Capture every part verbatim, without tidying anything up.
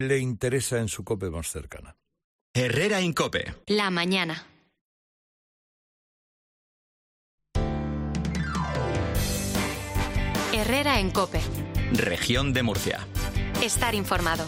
le interesa en su COPE más cercana. Herrera en COPE. La mañana. Herrera en COPE. Región de Murcia. Estar informado.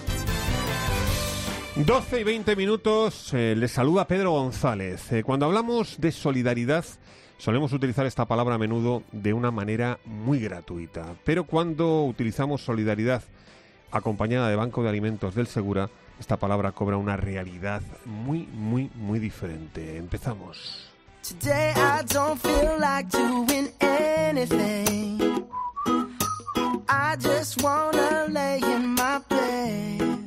doce y veinte minutos, eh, les saluda Pedro González. Eh, cuando hablamos de solidaridad, solemos utilizar esta palabra a menudo de una manera muy gratuita. Pero cuando utilizamos solidaridad acompañada de Banco de Alimentos del Segura, esta palabra cobra una realidad muy, muy, muy diferente. Empezamos. Today I don't feel like doing anything. I just wanna lay in my bed.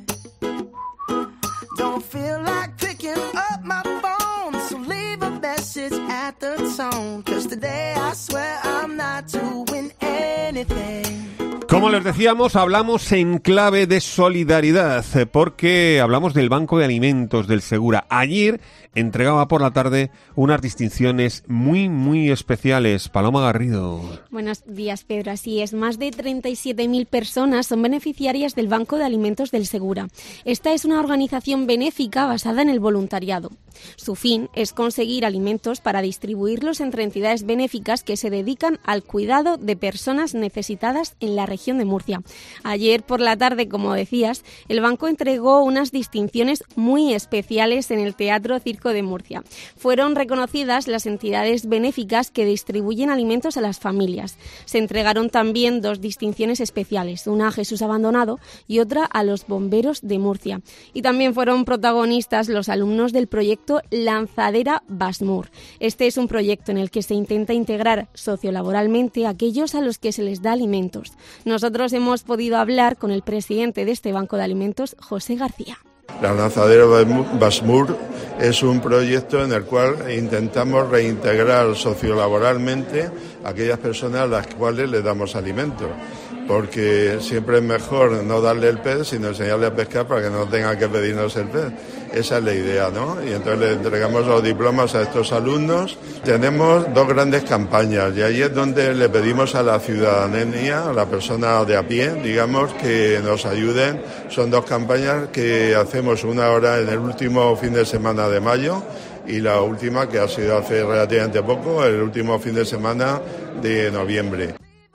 Don't feel like picking up my phone, so leave a message at the tone, 'cause today I swear I'm not doing anything. Como les decíamos, hablamos en clave de solidaridad, porque hablamos del Banco de Alimentos del Segura. Ayer entregaba por la tarde unas distinciones muy, muy especiales. Paloma Garrido. Buenos días, Pedro. Así es, más de treinta y siete mil personas son beneficiarias del Banco de Alimentos del Segura. Esta es una organización benéfica basada en el voluntariado. Su fin es conseguir alimentos para distribuirlos entre entidades benéficas que se dedican al cuidado de personas necesitadas en la región de Murcia. Ayer por la tarde, como decías, el banco entregó unas distinciones muy especiales en el Teatro Circo de Murcia. Fueron reconocidas las entidades benéficas que distribuyen alimentos a las familias. Se entregaron también dos distinciones especiales, una a Jesús Abandonado y otra a los bomberos de Murcia. Y también fueron protagonistas los alumnos del proyecto Lanzadera Basmur. Este es un proyecto en el que se intenta integrar sociolaboralmente a aquellos a los que se les da alimentos. Nosotros hemos podido hablar con el presidente de este Banco de Alimentos, José García. La Lanzadera Basmur es un proyecto en el cual intentamos reintegrar sociolaboralmente a aquellas personas a las cuales le damos alimentos, porque siempre es mejor no darle el pez, sino enseñarle a pescar para que no tenga que pedirnos el pez. Esa es la idea, ¿no? Y entonces le entregamos los diplomas a estos alumnos. Tenemos dos grandes campañas y ahí es donde le pedimos a la ciudadanía, a la persona de a pie, digamos, que nos ayuden. Son dos campañas que hacemos, una ahora en el último fin de semana de mayo y la última que ha sido hace relativamente poco, el último fin de semana de noviembre.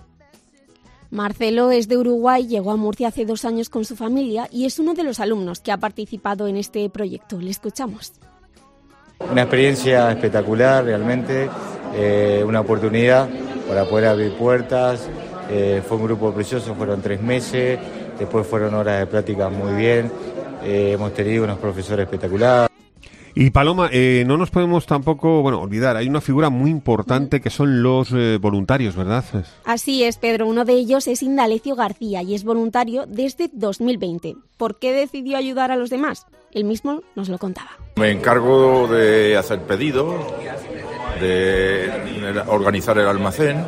Marcelo es de Uruguay, llegó a Murcia hace dos años con su familia y es uno de los alumnos que ha participado en este proyecto. Le escuchamos. Una experiencia espectacular, realmente, eh, una oportunidad para poder abrir puertas. Eh, fue un grupo precioso, fueron tres meses, después fueron horas de práctica muy bien, eh, hemos tenido unos profesores espectaculares. Y Paloma, eh, no nos podemos tampoco, bueno, olvidar, hay una figura muy importante que son los eh, voluntarios, ¿verdad? Así es, Pedro. Uno de ellos es Indalecio García y es voluntario desde dos mil veinte. ¿Por qué decidió ayudar a los demás? Él mismo nos lo contaba. Me encargo de hacer pedidos, de organizar el almacén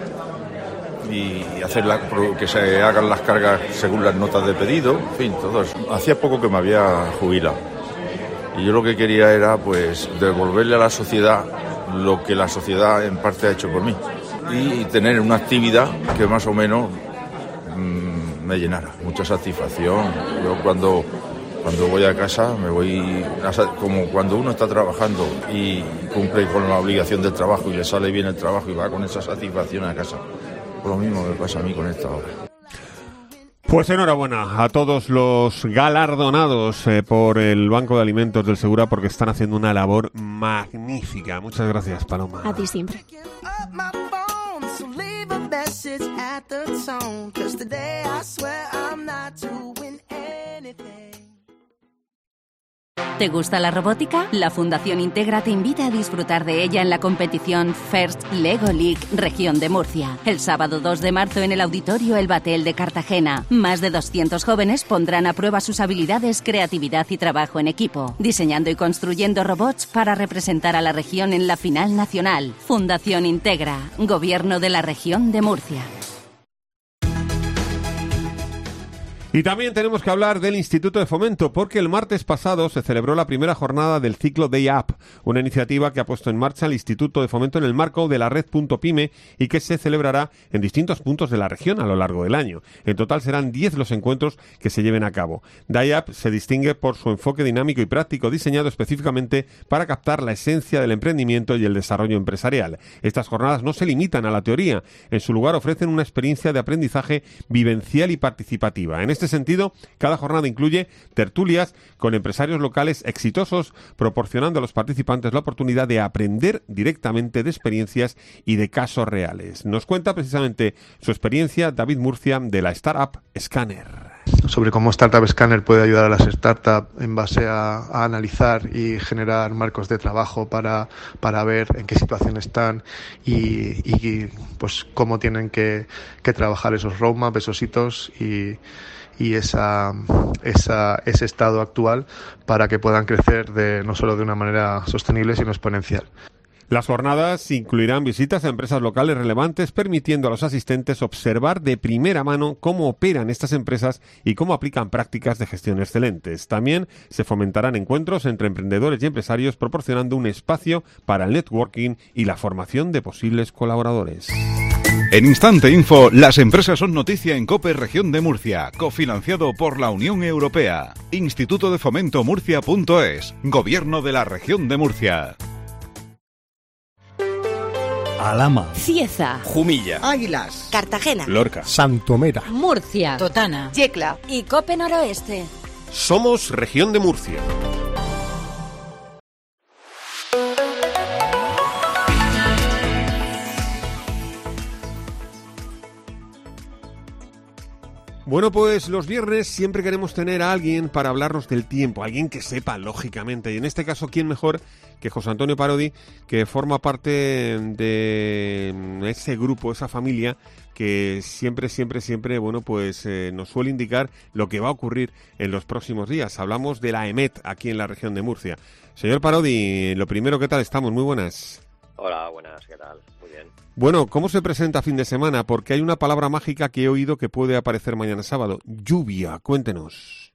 y hacer la, que se hagan las cargas según las notas de pedido, en fin, todo eso. Hacía poco que me había jubilado. Y yo lo que quería era, pues, devolverle a la sociedad lo que la sociedad en parte ha hecho por mí. Y tener una actividad que más o menos mmm, me llenara, mucha satisfacción. Yo cuando, cuando voy a casa, me voy, como cuando uno está trabajando y cumple con la obligación del trabajo y le sale bien el trabajo y va con esa satisfacción a casa. Pues lo mismo me pasa a mí con esta obra. Pues enhorabuena a todos los galardonados eh, por el Banco de Alimentos del Segura, porque están haciendo una labor magnífica. Muchas gracias, Paloma. A ti siempre. ¿Te gusta la robótica? La Fundación Integra te invita a disfrutar de ella en la competición First Lego League Región de Murcia. El sábado dos de marzo en el Auditorio El Batel de Cartagena. Más de doscientos jóvenes pondrán a prueba sus habilidades, creatividad y trabajo en equipo, diseñando y construyendo robots para representar a la región en la final nacional. Fundación Integra, Gobierno de la Región de Murcia. Y también tenemos que hablar del Instituto de Fomento, porque el martes pasado se celebró la primera jornada del ciclo Day Up, una iniciativa que ha puesto en marcha el Instituto de Fomento en el marco de la red Punto Pyme y que se celebrará en distintos puntos de la región a lo largo del año. En total serán diez los encuentros que se lleven a cabo. Day Up se distingue por su enfoque dinámico y práctico, diseñado específicamente para captar la esencia del emprendimiento y el desarrollo empresarial. Estas jornadas no se limitan a la teoría, en su lugar ofrecen una experiencia de aprendizaje vivencial y participativa. En este sentido, cada jornada incluye tertulias con empresarios locales exitosos, proporcionando a los participantes la oportunidad de aprender directamente de experiencias y de casos reales. Nos cuenta precisamente su experiencia David Murcia de la startup Scanner. Sobre cómo Startup Scanner puede ayudar a las startups en base a, a analizar y generar marcos de trabajo para, para ver en qué situación están y, y pues cómo tienen que, que trabajar esos roadmaps, esos hitos y y esa, esa, ese estado actual para que puedan crecer de, no solo de una manera sostenible, sino exponencial. Las jornadas incluirán visitas a empresas locales relevantes, permitiendo a los asistentes observar de primera mano cómo operan estas empresas y cómo aplican prácticas de gestión excelentes. También se fomentarán encuentros entre emprendedores y empresarios, proporcionando un espacio para el networking y la formación de posibles colaboradores. En Instante Info, las empresas son noticia en COPE Región de Murcia, cofinanciado por la Unión Europea. Instituto de Fomento Murcia punto es, Gobierno de la Región de Murcia. Alhama, Cieza, Jumilla, Águilas, Cartagena, Lorca, Santomera, Murcia, Totana, Yecla y COPE Noroeste. Somos Región de Murcia. Bueno, pues los viernes siempre queremos tener a alguien para hablarnos del tiempo, alguien que sepa, lógicamente. Y en este caso, ¿quién mejor que José Antonio Parodi, que forma parte de ese grupo, esa familia, que siempre, siempre, siempre, bueno, pues eh, nos suele indicar lo que va a ocurrir en los próximos días. Hablamos de la EMET aquí en la región de Murcia. Señor Parodi, lo primero, ¿qué tal estamos? Muy buenas. Hola, buenas, ¿qué tal? Muy bien. Bueno, ¿cómo se presenta fin de semana? Porque hay una palabra mágica que he oído que puede aparecer mañana sábado. Lluvia, cuéntenos.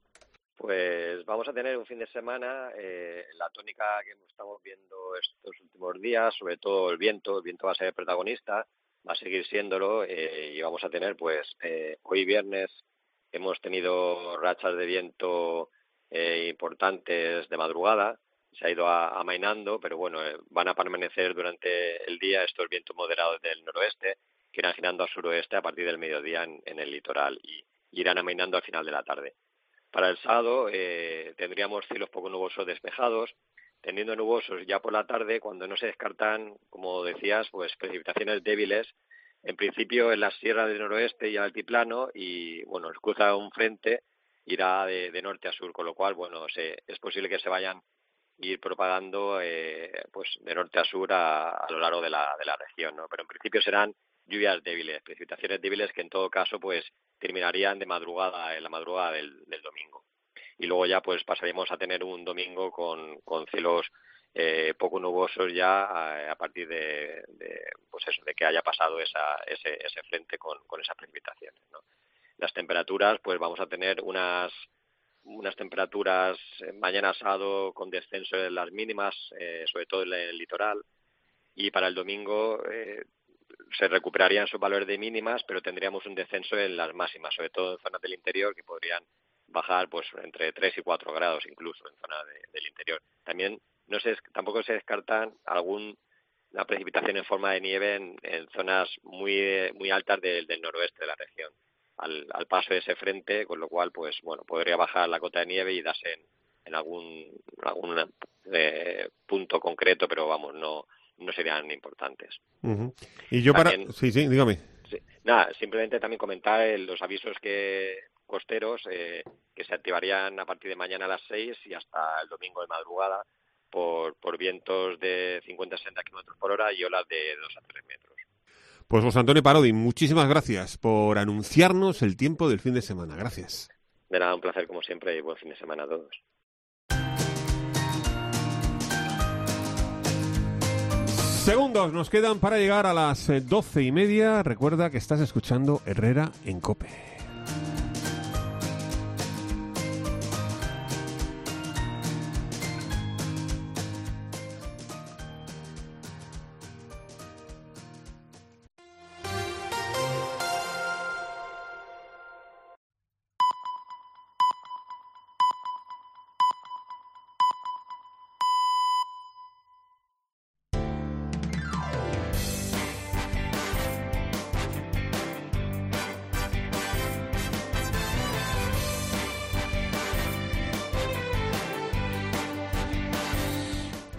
Pues vamos a tener un fin de semana, eh, la tónica que estamos viendo estos últimos días, sobre todo el viento, el viento va a ser el protagonista, va a seguir siéndolo eh, y vamos a tener, pues, eh, hoy viernes hemos tenido rachas de viento eh, importantes de madrugada. Se ha ido a, amainando, pero bueno, eh, van a permanecer durante el día estos vientos moderados del noroeste, que irán girando al suroeste a partir del mediodía en, en el litoral y, y irán amainando al final de la tarde. Para el sábado eh, tendríamos cielos poco nubosos despejados, tendiendo nubosos ya por la tarde, cuando no se descartan, como decías, pues precipitaciones débiles, en principio en las sierras del noroeste y el altiplano, y bueno, nos cruza un frente, irá de, de norte a sur, con lo cual, bueno, se, es posible que se vayan ir propagando eh, pues de norte a sur a, a lo largo de la, de la región, ¿no? Pero en principio serán lluvias débiles, precipitaciones débiles que en todo caso pues terminarían de madrugada, en la madrugada del, del domingo. Y luego ya pues pasaríamos a tener un domingo con, con cielos eh, poco nubosos ya a, a partir de, de pues eso, de que haya pasado esa, ese, ese frente con, con esas precipitaciones, ¿no? Las temperaturas pues vamos a tener unas unas temperaturas eh, mañana sábado con descenso en las mínimas, eh, sobre todo en el litoral, y para el domingo eh, se recuperarían sus valores de mínimas, pero tendríamos un descenso en las máximas, sobre todo en zonas del interior, que podrían bajar pues entre tres y cuatro grados incluso en zonas de, del interior. También no se, tampoco se descartan algún la precipitación en forma de nieve en, en zonas muy muy altas del, del noroeste de la región. Al, al paso de ese frente, con lo cual, pues bueno, podría bajar la cota de nieve y darse en, en algún algún eh, punto concreto, pero vamos, no no serían importantes. Uh-huh. Y yo también, para... Sí, sí, dígame. Sí, nada, simplemente también comentar el, los avisos que costeros eh, que se activarían a partir de mañana a las seis y hasta el domingo de madrugada por, por vientos de cincuenta a sesenta kilómetros por hora y olas de dos a tres metros. Pues José Antonio Parodi, muchísimas gracias por anunciarnos el tiempo del fin de semana. Gracias. De nada, un placer como siempre y buen fin de semana a todos. Segundos nos quedan para llegar a las doce y media. Recuerda que estás escuchando Herrera en COPE.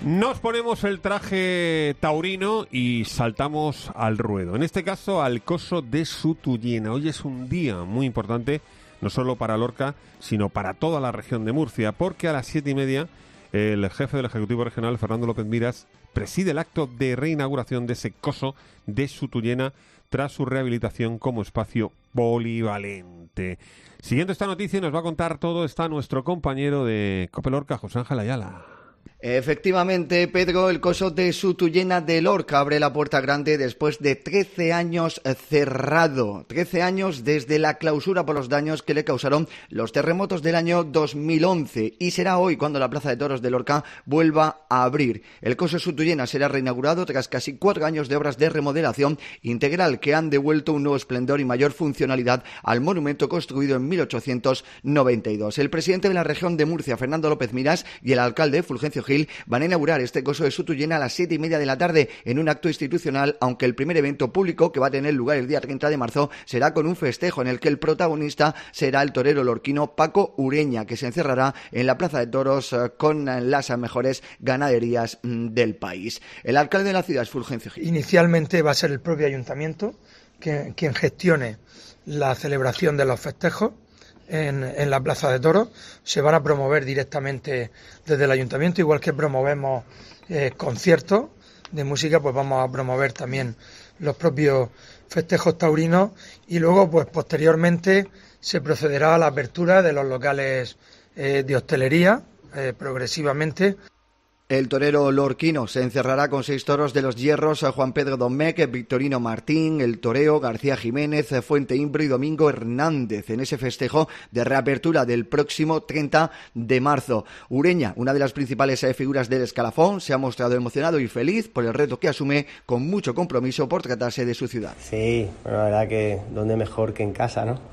Nos ponemos el traje taurino y saltamos al ruedo. En este caso, al coso de Sutuyena. Hoy es un día muy importante, no solo para Lorca, sino para toda la región de Murcia, porque a las siete y media el jefe del Ejecutivo Regional, Fernando López Miras, preside el acto de reinauguración de ese coso de Sutuyena tras su rehabilitación como espacio polivalente. Siguiendo esta noticia, nos va a contar todo, está nuestro compañero de COPE Lorca, José Ángel Ayala. Efectivamente, Pedro, el coso de Sutuyena de Lorca abre la puerta grande después de trece años cerrado. trece años desde la clausura por los daños que le causaron los terremotos del año dos mil once. Y será hoy cuando la Plaza de Toros de Lorca vuelva a abrir. El coso Sutuyena será reinaugurado tras casi cuatro años de obras de remodelación integral que han devuelto un nuevo esplendor y mayor funcionalidad al monumento construido en mil ochocientos noventa y dos. El presidente de la región de Murcia, Fernando López Miras, y el alcalde, Fulgencio Gil, van a inaugurar este coso de Sutuyena a las siete y media de la tarde en un acto institucional, aunque el primer evento público, que va a tener lugar el día treinta de marzo, será con un festejo en el que el protagonista será el torero lorquino Paco Ureña, que se encerrará en la Plaza de Toros con las mejores ganaderías del país. El alcalde de la ciudad es Fulgencio Gil. Inicialmente va a ser el propio ayuntamiento que, quien gestione la celebración de los festejos En, en la Plaza de Toros. Se van a promover directamente desde el ayuntamiento, igual que promovemos eh, conciertos de música, pues vamos a promover también los propios festejos taurinos y luego pues posteriormente se procederá a la apertura de los locales eh, de hostelería eh, progresivamente. El torero lorquino se encerrará con seis toros de los hierros Juan Pedro Domecq, Victorino Martín, El Toreo, García Jiménez, Fuente Imbro y Domingo Hernández en ese festejo de reapertura del próximo treinta de marzo. Ureña, una de las principales figuras del escalafón, se ha mostrado emocionado y feliz por el reto que asume con mucho compromiso por tratarse de su ciudad. Sí, bueno, la verdad que dónde mejor que en casa, ¿no?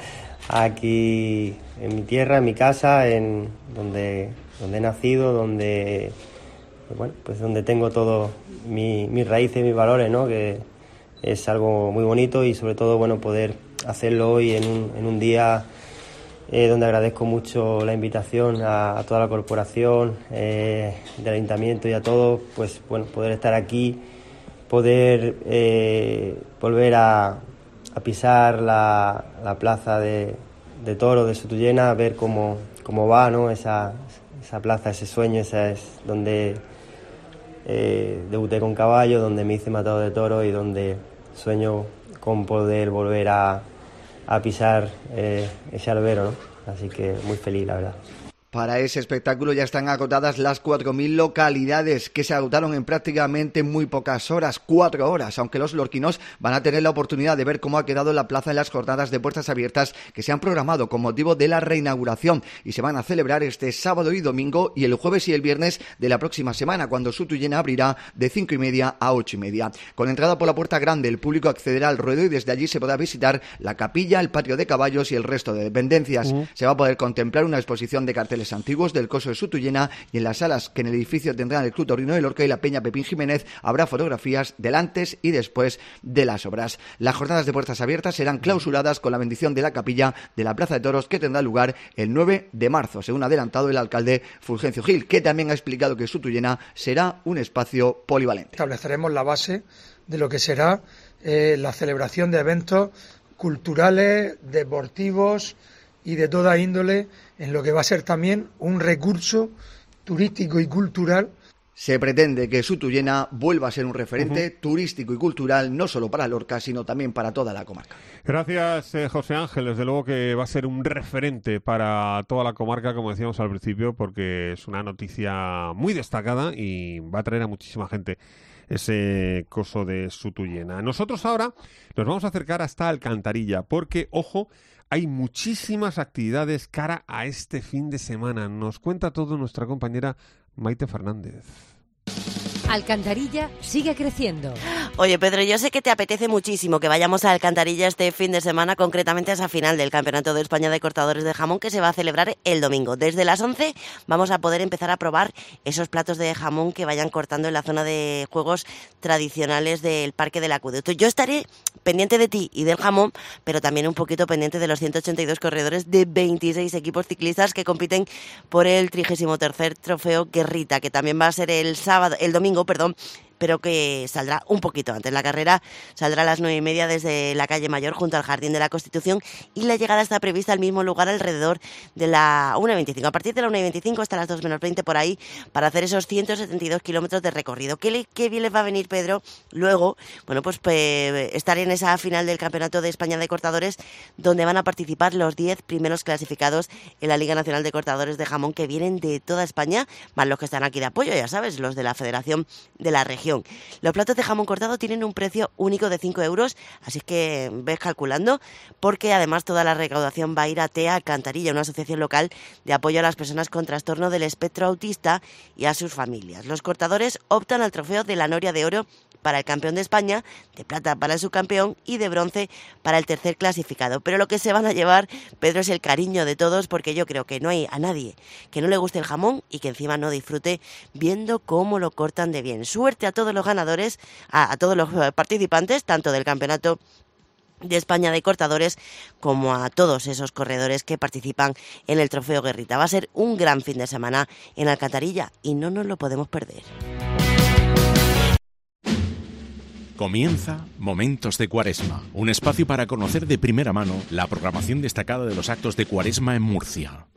Aquí en mi tierra, en mi casa, en donde, donde he nacido, donde bueno, pues donde tengo todo mi, mis raíces, mis valores, ¿no? Que es algo muy bonito y sobre todo bueno poder hacerlo hoy en un, en un día eh, donde agradezco mucho la invitación a, a toda la corporación eh, del ayuntamiento y a todos, pues bueno, poder estar aquí, poder eh, volver a a pisar la, la plaza de, de Toro de Sutuyena, a ver cómo, cómo va, ¿no? Esa, esa plaza, ese sueño, esa es donde eh, debuté con caballo, donde me hice matado de toro y donde sueño con poder volver a, a pisar eh, ese albero, ¿no? Así que muy feliz, la verdad. Para ese espectáculo ya están agotadas las cuatro mil localidades que se agotaron en prácticamente muy pocas horas, cuatro horas, aunque los lorquinos van a tener la oportunidad de ver cómo ha quedado la plaza en las jornadas de puertas abiertas que se han programado con motivo de la reinauguración y se van a celebrar este sábado y domingo y el jueves y el viernes de la próxima semana, cuando Sutuyena abrirá de cinco y media a ocho y media. Con entrada por la puerta grande, el público accederá al ruedo y desde allí se podrá visitar la capilla, el patio de caballos y el resto de dependencias. Uh-huh. Se va a poder contemplar una exposición de carteles antiguos del coso de Sutuyena y en las salas que en el edificio tendrán el Club Taurino de Lorca y la Peña Pepín Jiménez habrá fotografías del antes y después de las obras. Las jornadas de puertas abiertas serán clausuradas con la bendición de la capilla de la Plaza de Toros que tendrá lugar el nueve de marzo, según ha adelantado el alcalde Fulgencio Gil, que también ha explicado que Sutuyena será un espacio polivalente. Estableceremos la base de lo que será eh, la celebración de eventos culturales, deportivos y de toda índole, en lo que va a ser también un recurso turístico y cultural. Se pretende que Sutuyena vuelva a ser un referente uh-huh. turístico y cultural, no solo para Lorca, sino también para toda la comarca. Gracias, eh, José Ángel. Desde luego que va a ser un referente para toda la comarca, como decíamos al principio, porque es una noticia muy destacada y va a traer a muchísima gente ese coso de Sutuyena. Nosotros ahora nos vamos a acercar hasta Alcantarilla, porque, ojo, hay muchísimas actividades cara a este fin de semana. Nos cuenta todo nuestra compañera Maite Fernández. Alcantarilla sigue creciendo. Oye, Pedro, yo sé que te apetece muchísimo que vayamos a Alcantarilla este fin de semana, concretamente a esa final del Campeonato de España de Cortadores de Jamón que se va a celebrar el domingo. Desde las once vamos a poder empezar a probar esos platos de jamón que vayan cortando en la zona de juegos tradicionales del Parque del Acueducto. Yo estaré pendiente de ti y del jamón, pero también un poquito pendiente de los ciento ochenta y dos corredores de veintiséis equipos ciclistas que compiten por el trigésimo tercer Trofeo Guerrita, que también va a ser el sábado, el domingo, perdón, pero que saldrá un poquito antes. La carrera saldrá a las nueve y media desde la calle Mayor junto al Jardín de la Constitución y la llegada está prevista al mismo lugar alrededor de la una y veinticinco. A partir de la una y veinticinco hasta las dos menos veinte por ahí para hacer esos ciento setenta y dos kilómetros de recorrido. ¿Qué, le, qué bien les va a venir, Pedro? Luego, bueno, pues pe, estar en esa final del Campeonato de España de Cortadores donde van a participar los diez primeros clasificados en la Liga Nacional de Cortadores de Jamón que vienen de toda España, más los que están aquí de apoyo, ya sabes, los de la Federación de la Región. Los platos de jamón cortado tienen un precio único de cinco euros, así que ves calculando, porque además toda la recaudación va a ir a TEA Alcantarilla, una asociación local de apoyo a las personas con trastorno del espectro autista y a sus familias. Los cortadores optan al trofeo de la Noria de Oro para el campeón de España, de plata para el subcampeón y de bronce para el tercer clasificado. Pero lo que se van a llevar, Pedro, es el cariño de todos, porque yo creo que no hay a nadie que no le guste el jamón y que encima no disfrute viendo cómo lo cortan de bien. Suerte a todos los ganadores, a, a todos los participantes, tanto del Campeonato de España de Cortadores como a todos esos corredores que participan en el Trofeo Guerrita. Va a ser un gran fin de semana en Alcantarilla y no nos lo podemos perder. Comienza Momentos de Cuaresma, un espacio para conocer de primera mano la programación destacada de los actos de Cuaresma en Murcia.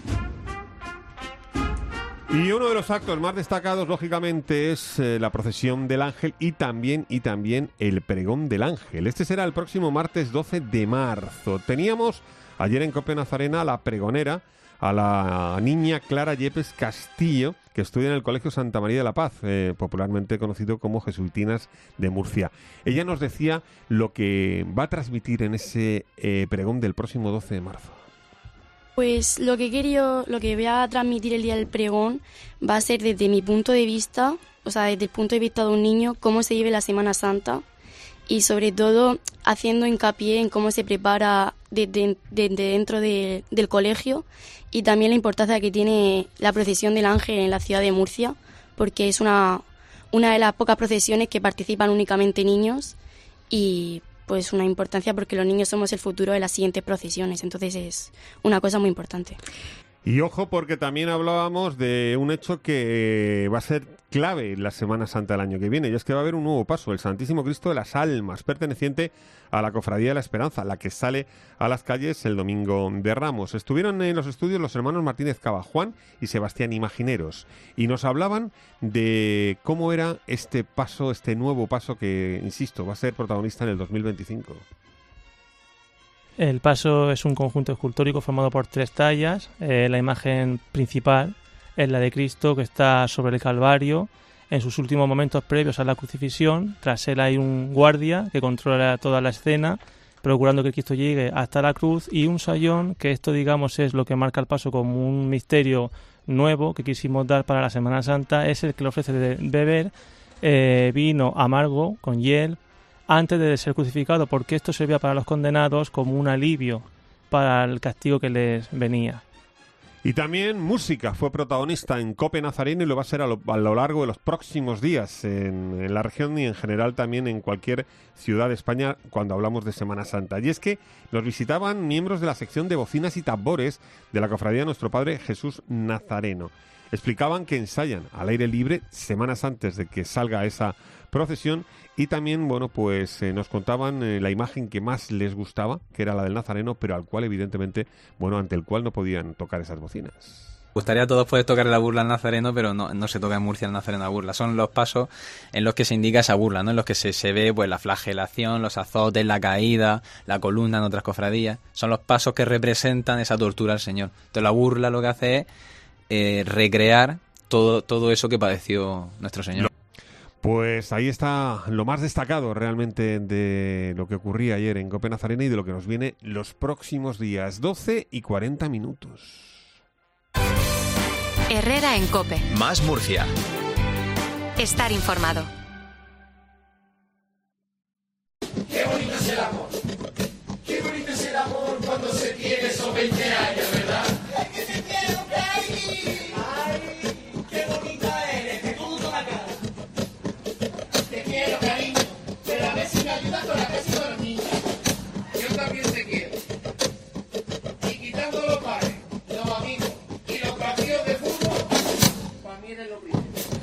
Y uno de los actos más destacados, lógicamente, es eh, la procesión del Ángel y también, y también el pregón del Ángel. Este será el próximo martes doce de marzo. Teníamos ayer en Cope Nazarena a la pregonera, a la niña Clara Yepes Castillo, que estudia en el Colegio Santa María de la Paz, eh, popularmente conocido como Jesuitinas de Murcia. Ella nos decía lo que va a transmitir en ese eh, pregón del próximo doce de marzo. Pues lo que quería, lo que voy a transmitir el día del pregón va a ser desde mi punto de vista, o sea, desde el punto de vista de un niño, cómo se vive la Semana Santa y sobre todo haciendo hincapié en cómo se prepara desde, desde dentro de, del colegio y también la importancia que tiene la procesión del Ángel en la ciudad de Murcia, porque es una, una de las pocas procesiones que participan únicamente niños y pues una importancia porque los niños somos el futuro de las siguientes procesiones, entonces es una cosa muy importante. Y ojo, porque también hablábamos de un hecho que va a ser clave en la Semana Santa del año que viene, y es que va a haber un nuevo paso, el Santísimo Cristo de las Almas, perteneciente a la Cofradía de la Esperanza, la que sale a las calles el Domingo de Ramos. Estuvieron en los estudios los hermanos Martínez Cava, Juan y Sebastián Imagineros, y nos hablaban de cómo era este paso, este nuevo paso que, insisto, va a ser protagonista en el dos mil veinticinco. El paso es un conjunto escultórico formado por tres tallas. Eh, la imagen principal es la de Cristo, que está sobre el Calvario en sus últimos momentos previos a la crucifixión. Tras él hay un guardia que controla toda la escena, procurando que Cristo llegue hasta la cruz, y un sayón, que esto, digamos, es lo que marca el paso como un misterio nuevo que quisimos dar para la Semana Santa. Es el que le ofrece de beber eh, vino amargo con hiel antes de ser crucificado, porque esto servía para los condenados como un alivio para el castigo que les venía. Y también música fue protagonista en Cope Nazareno y lo va a ser a lo, a lo largo de los próximos días en, en la región y en general también en cualquier ciudad de España cuando hablamos de Semana Santa. Y es que nos visitaban miembros de la sección de bocinas y tambores de la Cofradía de Nuestro Padre Jesús Nazareno. Explicaban que ensayan al aire libre semanas antes de que salga esa procesión y también, bueno, pues eh, nos contaban eh, la imagen que más les gustaba, que era la del Nazareno, pero al cual evidentemente, bueno, ante el cual no podían tocar esas bocinas. Gustaría a todos poder tocar la burla al Nazareno, pero no, no se toca en Murcia el Nazareno a burla. Son los pasos en los que se indica esa burla, ¿no? En los que se, se ve pues la flagelación, los azotes, la caída, la columna en otras cofradías. Son los pasos que representan esa tortura al Señor. Entonces la burla lo que hace es eh, recrear todo, todo eso que padeció nuestro Señor. Pues ahí está lo más destacado realmente de lo que ocurría ayer en Cope Nazarena y de lo que nos viene los próximos días. doce y cuarenta minutos. Herrera en Cope. Más Murcia. estar informado. Qué bonito es el amor. Qué bonito es el amor cuando se tiene esos veinte años, ¿verdad? ¡Ay, que te quiero, Cari! ¡Ay, qué bonita eres! ¡Qué gusto la cara! Te quiero, cariño, pero a ver si me ayudas con la casa de los niños. Yo también te quiero. Y quitando los pares, los amigos y los partidos de fútbol, para mí eres lo primero.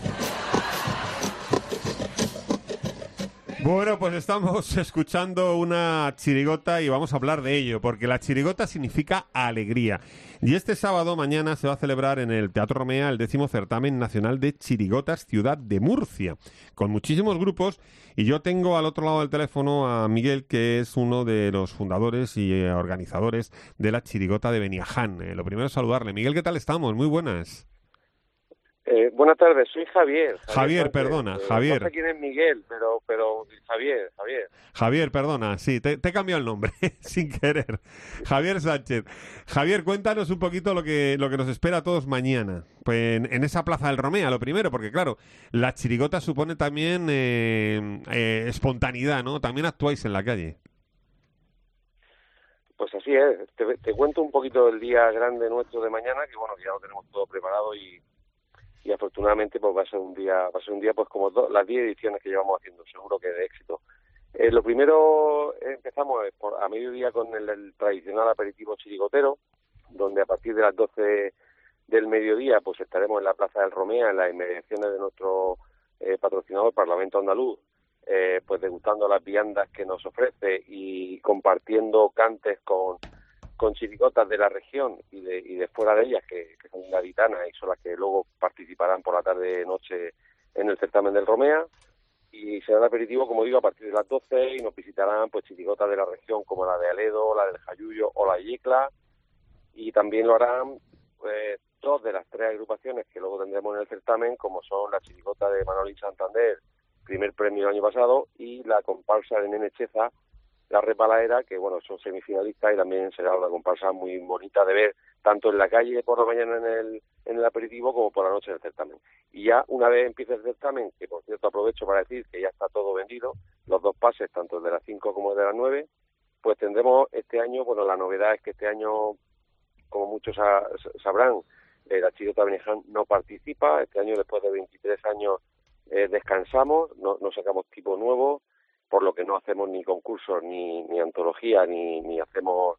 Bueno, pues estamos escuchando una chirigota y vamos a hablar de ello, porque la chirigota significa alegría. Y este sábado, mañana, se va a celebrar en el Teatro Romea el décimo certamen nacional de chirigotas Ciudad de Murcia, con muchísimos grupos. Y yo tengo al otro lado del teléfono a Miguel, que es uno de los fundadores y eh, organizadores de la chirigota de Beniaján. Eh, lo primero es saludarle. Miguel, ¿qué tal estamos? Muy buenas. Eh, buenas tardes, soy Javier. Javier, Javier perdona, eh, Javier. No sé quién es Miguel, pero, pero Javier, Javier. Javier, perdona, sí, te, te he cambiado el nombre, sin querer. Javier Sánchez. Javier, cuéntanos un poquito lo que lo que nos espera a todos mañana, pues en, en esa Plaza del Romea, lo primero, porque claro, la chirigota supone también eh, eh, espontaneidad, ¿no? También actuáis en la calle. Pues así es, te, te cuento un poquito del día grande nuestro de mañana, que bueno, que ya lo tenemos todo preparado y... y afortunadamente pues va a ser un día va a ser un día pues como do, las diez ediciones que llevamos haciendo, seguro que de éxito. Eh, lo primero eh, empezamos por, a mediodía con el, el tradicional aperitivo chirigotero, donde a partir de las doce del mediodía pues estaremos en la Plaza del Romea, en las inmediaciones de nuestro eh, patrocinador Parlamento Andaluz, eh, pues degustando las viandas que nos ofrece y compartiendo cantes con con chirigotas de la región y de, y de fuera de ellas, que, que son gaditanas y son las que luego participarán por la tarde-noche en el certamen del Romea. Y será el aperitivo, como digo, a partir de las doce, y nos visitarán pues chirigotas de la región como la de Aledo, la del Jayuyo o la de Yecla, y también lo harán pues, dos de las tres agrupaciones que luego tendremos en el certamen, como son la chirigota de Manolín Santander, primer premio el año pasado, y la comparsa de Nene Cheza, la Repalaera, que bueno, son semifinalistas, y también será una comparsa muy bonita de ver tanto en la calle por la mañana en el en el aperitivo como por la noche en el certamen. Y ya una vez empiece el certamen, que por cierto aprovecho para decir que ya está todo vendido, los dos pases, tanto el de las cinco como el de las nueve, pues tendremos este año, bueno, la novedad es que este año, como muchos sa- sabrán, eh, la chirigota Beniaján no participa. Este año, después de veintitrés años, eh, descansamos, no, no sacamos tipo nuevo, por lo que no hacemos ni concursos, ni, ni antología, ni, ni hacemos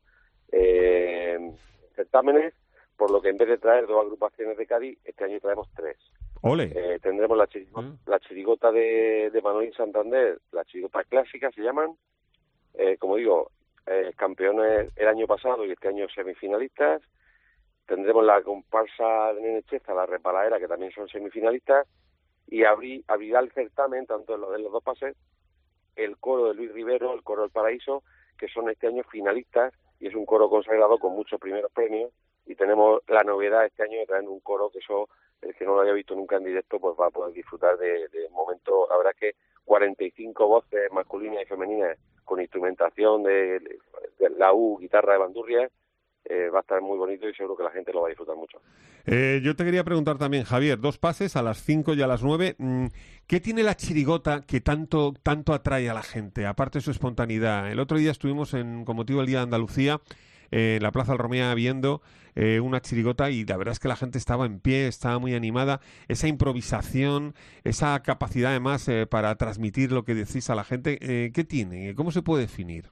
eh, certámenes, por lo que en vez de traer dos agrupaciones de Cádiz, este año traemos tres. ¡Ole! Eh, tendremos la chirigota, mm. la chirigota de, de Manolín Santander, la chirigota clásica se llaman, eh, como digo, eh, campeones el año pasado y este año semifinalistas. Tendremos la comparsa de Nene Cheza, la Repalaera, que también son semifinalistas, y abrí, abrirá el certamen, tanto en los de los dos pases, el coro de Luis Rivero, el coro del Paraíso, que son este año finalistas, y es un coro consagrado con muchos primeros premios, y tenemos la novedad este año de traer un coro que eso, el que no lo haya visto nunca en directo, pues va a poder disfrutar de, de momento. La verdad es que cuarenta y cinco voces masculinas y femeninas con instrumentación de, de, de laúd, guitarra de bandurria, eh, va a estar muy bonito y seguro que la gente lo va a disfrutar mucho. Eh, yo te quería preguntar también, Javier, dos pases a las cinco y a las nueve. ¿Qué tiene la chirigota que tanto tanto atrae a la gente, aparte de su espontaneidad? El otro día estuvimos, en, con motivo del Día de Andalucía, eh, en la Plaza del Romea viendo eh, una chirigota, y la verdad es que la gente estaba en pie, estaba muy animada. Esa improvisación, esa capacidad además eh, para transmitir lo que decís a la gente, eh, ¿qué tiene? ¿Cómo se puede definir?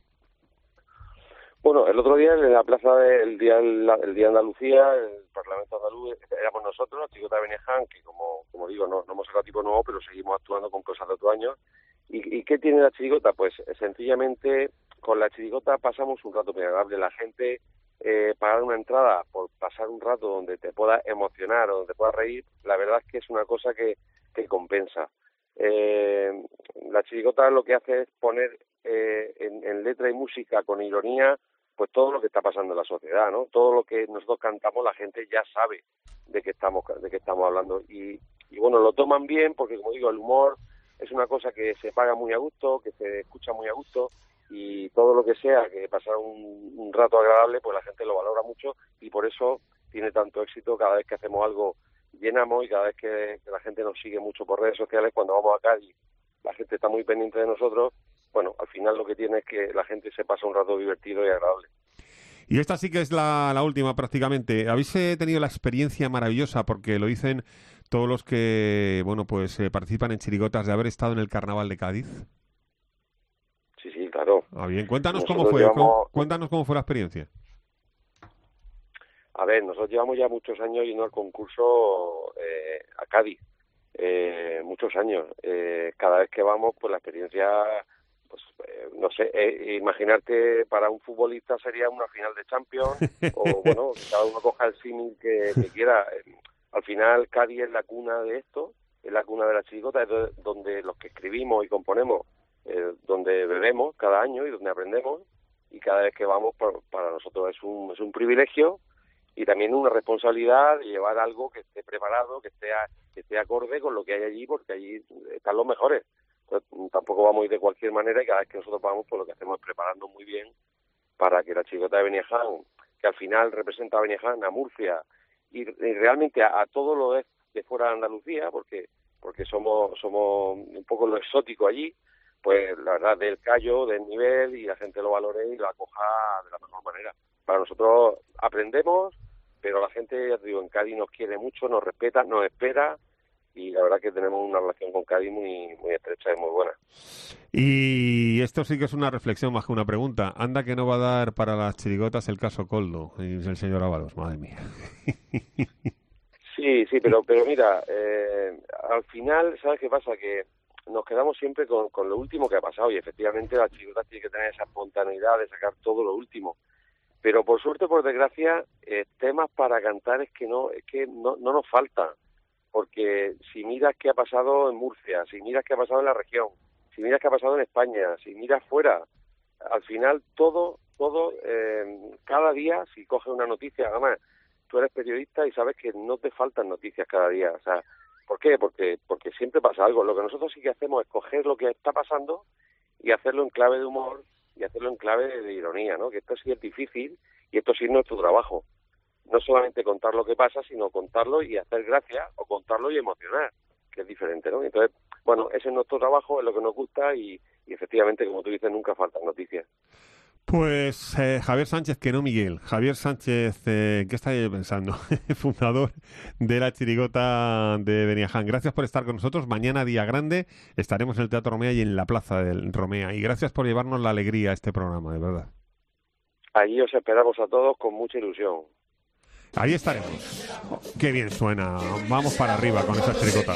Bueno, el otro día en la plaza del día el día de Andalucía, el Parlamento Andaluz, éramos nosotros, la chirigota de Beniaján, que como como digo, no, no hemos sacado tipo nuevo, pero seguimos actuando con cosas de otro año. ¿Y, y qué tiene la chirigota? Pues sencillamente con la chirigota pasamos un rato muy agradable. La gente, eh, pagar una entrada por pasar un rato donde te puedas emocionar o donde puedas reír, la verdad es que es una cosa que, que compensa. Eh, la chirigota lo que hace es poner eh, en, en letra y música con ironía pues todo lo que está pasando en la sociedad, ¿no? Todo lo que nosotros cantamos, la gente ya sabe de qué estamos de qué estamos hablando, y, y bueno, lo toman bien porque, como digo, el humor es una cosa que se paga muy a gusto, que se escucha muy a gusto, y todo lo que sea que pasar un, un rato agradable, pues la gente lo valora mucho, y por eso tiene tanto éxito cada vez que hacemos algo llenamos, y cada vez que, que la gente nos sigue mucho por redes sociales, cuando vamos a Cádiz, la gente está muy pendiente de nosotros. Bueno, al final lo que tiene es que la gente se pasa un rato divertido y agradable. Y esta sí que es la, la última prácticamente. ¿Habéis eh, tenido la experiencia maravillosa, porque lo dicen todos los que, bueno, pues eh, participan en chirigotas, de haber estado en el Carnaval de Cádiz? Sí, sí, claro. Ah, bien. Cuéntanos Nosotros cómo fue, llevamos... cuéntanos cómo fue la experiencia. A ver, nosotros llevamos ya muchos años yendo al concurso eh, a Cádiz, eh, muchos años. Eh, cada vez que vamos, pues la experiencia, pues eh, no sé, eh, imaginarte para un futbolista sería una final de Champions, o bueno, cada uno coja el símil que, que quiera. Al final, Cádiz es la cuna de esto, es la cuna de la chirigota, es donde los que escribimos y componemos, eh, donde bebemos cada año y donde aprendemos, y cada vez que vamos, para, para nosotros es un, es un privilegio. Y también una responsabilidad de llevar algo que esté preparado, que esté, a, que esté acorde con lo que hay allí, porque allí están los mejores. Entonces, tampoco vamos a ir de cualquier manera, y cada vez que nosotros vamos, pues lo que hacemos es prepararnos muy bien para que la chirigota de Beniaján, que al final representa a Beniaján, a Murcia, y, y realmente a, a todo lo de, de fuera de Andalucía, porque porque somos somos un poco lo exótico allí, pues la verdad, del callo, del nivel, y la gente lo valore y lo acoja de la mejor manera. Para nosotros aprendemos, pero la gente, ya te digo, en Cádiz nos quiere mucho, nos respeta, nos espera, y la verdad que tenemos una relación con Cádiz muy muy estrecha y muy buena. Y esto sí que es una reflexión más que una pregunta. Anda que no va a dar para las chirigotas el caso Koldo, y el señor Ábalos, madre mía. Sí, sí, pero pero mira, eh, al final, ¿sabes qué pasa? Que nos quedamos siempre con, con lo último que ha pasado, y efectivamente las chirigotas tienen que tener esa espontaneidad de sacar todo lo último. Pero por suerte, por desgracia, eh, temas para cantar es que no es que no, no nos faltan. Porque si miras qué ha pasado en Murcia, si miras qué ha pasado en la región, si miras qué ha pasado en España, si miras fuera, al final todo, todo, eh, cada día, si coges una noticia, además, tú eres periodista y sabes que no te faltan noticias cada día. O sea, ¿por qué? Porque, porque siempre pasa algo. Lo que nosotros sí que hacemos es coger lo que está pasando y hacerlo en clave de humor, y hacerlo en clave de ironía, ¿no? Que esto sí es difícil, y esto sí es nuestro trabajo. No solamente contar lo que pasa, sino contarlo y hacer gracia, o contarlo y emocionar, que es diferente, ¿no? Entonces, bueno, ese es nuestro trabajo, es lo que nos gusta, y, y efectivamente, como tú dices, nunca faltan noticias. Pues eh, Javier Sánchez, que no Miguel. Javier Sánchez, eh, ¿qué estáis pensando? Fundador de la chirigota de Beniaján. Gracias por estar con nosotros. Mañana, día grande, estaremos en el Teatro Romea y en la Plaza del Romea. Y gracias por llevarnos la alegría a este programa, de verdad. Allí os esperamos a todos con mucha ilusión. Ahí estaremos. Oh, qué bien suena. Vamos para arriba con esa chirigota.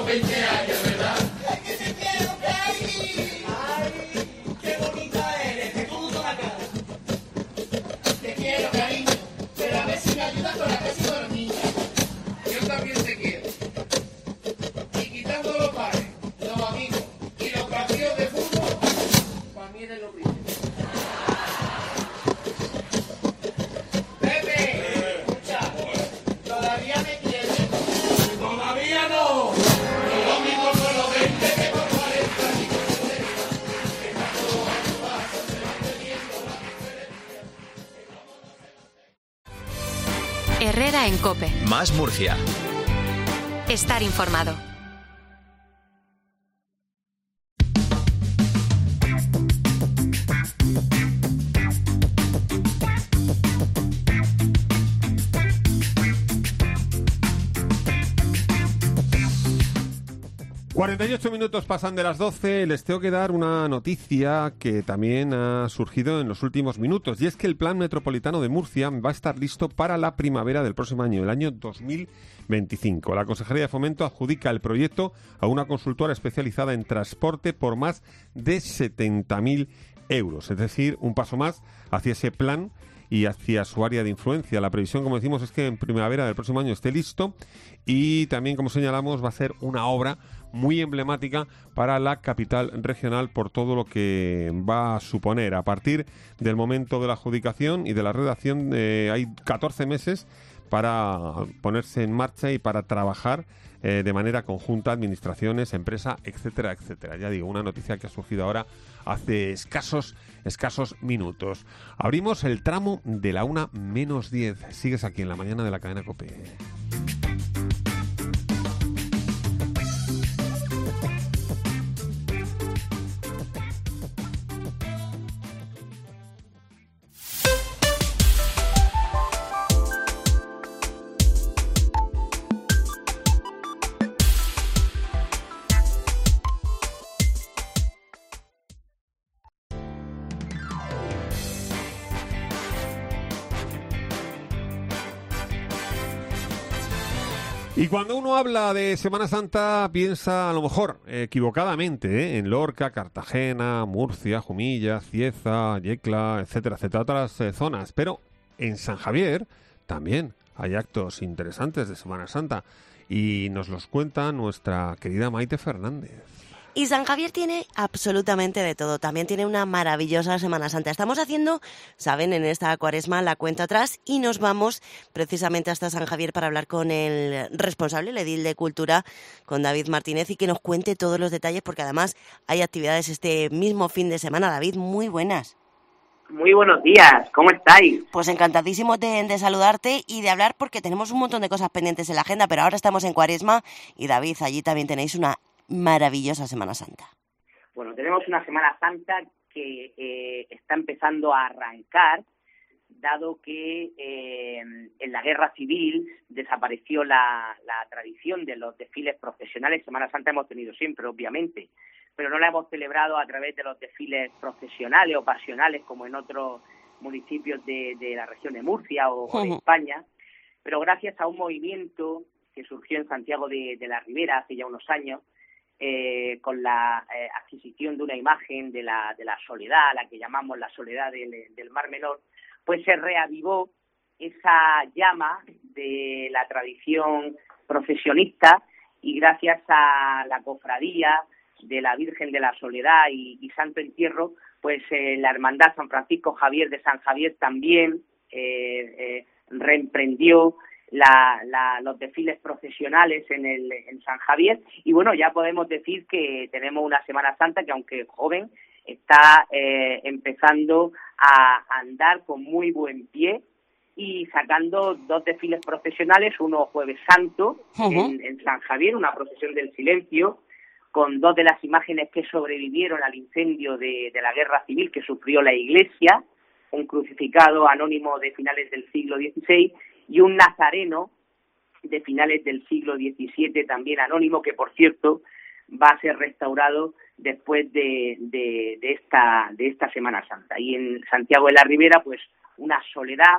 Herrera en COPE. Más Murcia. Estar informado. cuarenta y ocho minutos pasan de las doce. Les tengo que dar una noticia que también ha surgido en los últimos minutos, y es que el Plan Metropolitano de Murcia va a estar listo para la primavera del próximo año, el año dos mil veinticinco. La Consejería de Fomento adjudica el proyecto a una consultora especializada en transporte por más de setenta mil euros, es decir, un paso más hacia ese plan y hacia su área de influencia. La previsión, como decimos, es que en primavera del próximo año esté listo, y también, como señalamos, va a ser una obra muy emblemática para la capital regional por todo lo que va a suponer. A partir del momento de la adjudicación y de la redacción, eh, hay catorce meses para ponerse en marcha y para trabajar eh, de manera conjunta, administraciones, empresa, etcétera, etcétera. Ya digo, una noticia que ha surgido ahora hace escasos, escasos minutos. Abrimos el tramo de la una menos diez. Sigues aquí en la mañana de la cadena COPE. Y cuando uno habla de Semana Santa piensa a lo mejor equivocadamente ¿eh? en Lorca, Cartagena, Murcia, Jumilla, Cieza, Yecla, etcétera, etcétera, otras eh, zonas. Pero en San Javier también hay actos interesantes de Semana Santa y nos los cuenta nuestra querida Maite Fernández. Y San Javier tiene absolutamente de todo. También tiene una maravillosa Semana Santa. Estamos haciendo, saben, en esta cuaresma la cuenta atrás y nos vamos precisamente hasta San Javier para hablar con el responsable, el edil de Cultura, con David Martínez, y que nos cuente todos los detalles, porque además hay actividades este mismo fin de semana. David, muy buenas. Muy buenos días, ¿cómo estáis? Pues encantadísimo de, de saludarte y de hablar, porque tenemos un montón de cosas pendientes en la agenda, pero ahora estamos en cuaresma y David, allí también tenéis una maravillosa Semana Santa. Bueno, tenemos una Semana Santa que eh, está empezando a arrancar, dado que eh, en la Guerra Civil desapareció la, la tradición de los desfiles profesionales. Semana Santa hemos tenido siempre, obviamente, pero no la hemos celebrado a través de los desfiles profesionales o pasionales como en otros municipios de, de la región de Murcia o, uh-huh. o de España, pero gracias a un movimiento que surgió en Santiago de, de la Ribera hace ya unos años, Eh, con la eh, adquisición de una imagen de la de la soledad, la que llamamos la soledad del, del Mar Menor, pues se reavivó esa llama de la tradición profesionista, y gracias a la cofradía de la Virgen de la Soledad y, y Santo Entierro, pues eh, la Hermandad San Francisco Javier de San Javier también eh, eh, reemprendió La, la, los desfiles profesionales en el en San Javier, y bueno, ya podemos decir que tenemos una Semana Santa que, aunque joven, está eh, empezando a andar con muy buen pie y sacando dos desfiles profesionales, uno Jueves Santo uh-huh. en, en San Javier, una procesión del silencio, con dos de las imágenes que sobrevivieron al incendio de, de la Guerra Civil que sufrió la Iglesia, un crucificado anónimo de finales del siglo dieciséis y un nazareno de finales del siglo diecisiete, también anónimo, que por cierto va a ser restaurado después de, de, de esta de esta Semana Santa. Y en Santiago de la Ribera, pues una soledad,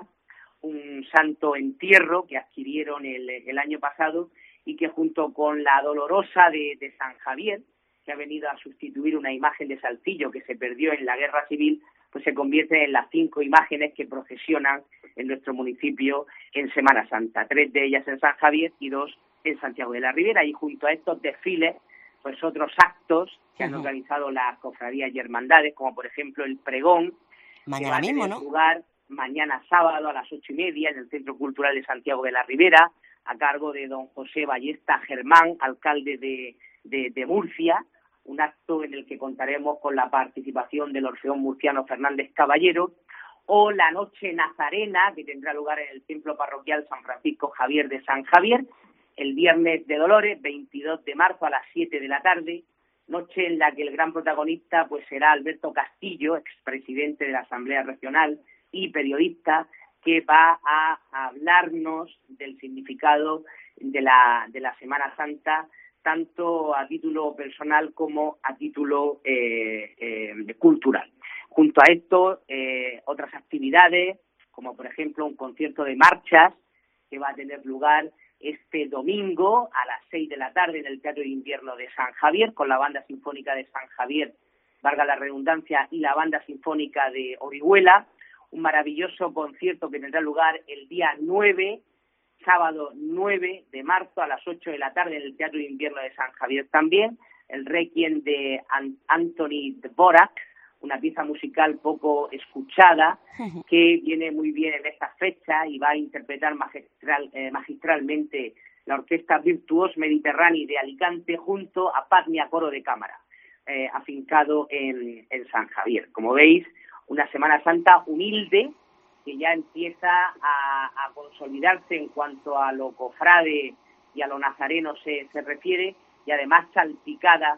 un Santo Entierro que adquirieron el, el año pasado, y que junto con la Dolorosa de, de San Javier, que ha venido a sustituir una imagen de Saltillo que se perdió en la Guerra Civil, pues se convierte en las cinco imágenes que procesionan en nuestro municipio en Semana Santa, tres de ellas en San Javier y dos en Santiago de la Ribera. Y junto a estos desfiles, pues otros actos que uh-huh. han organizado las cofradías y hermandades, como por ejemplo el pregón, mañana que va mismo, a tener ¿no? lugar mañana sábado a las ocho y media en el Centro Cultural de Santiago de la Ribera, a cargo de don José Ballesta Germán, alcalde de, de, de Murcia, un acto en el que contaremos con la participación del Orfeón Murciano Fernández Caballero, o la Noche Nazarena, que tendrá lugar en el Templo Parroquial San Francisco Javier de San Javier, el Viernes de Dolores, veintidós de marzo a las siete de la tarde, noche en la que el gran protagonista pues será Alberto Castillo, expresidente de la Asamblea Regional y periodista, que va a hablarnos del significado de la, de la Semana Santa, tanto a título personal como a título eh, eh, cultural. Junto a esto, eh, otras actividades, como por ejemplo un concierto de marchas que va a tener lugar este domingo a las seis de la tarde en el Teatro de Invierno de San Javier, con la Banda Sinfónica de San Javier, valga la redundancia, y la Banda Sinfónica de Orihuela, un maravilloso concierto que tendrá lugar el día nueve, sábado nueve de marzo a las ocho de la tarde en el Teatro de Invierno de San Javier también, el Requiem de Anthony Dvorak, una pieza musical poco escuchada que viene muy bien en esta fecha y va a interpretar magistral, eh, magistralmente la Orquesta Virtuos Mediterránea de Alicante junto a Patmia Coro de Cámara, eh, afincado en, en San Javier. Como veis, una Semana Santa humilde que ya empieza a, a consolidarse en cuanto a lo cofrade y a lo nazareno se, se refiere, y además salpicada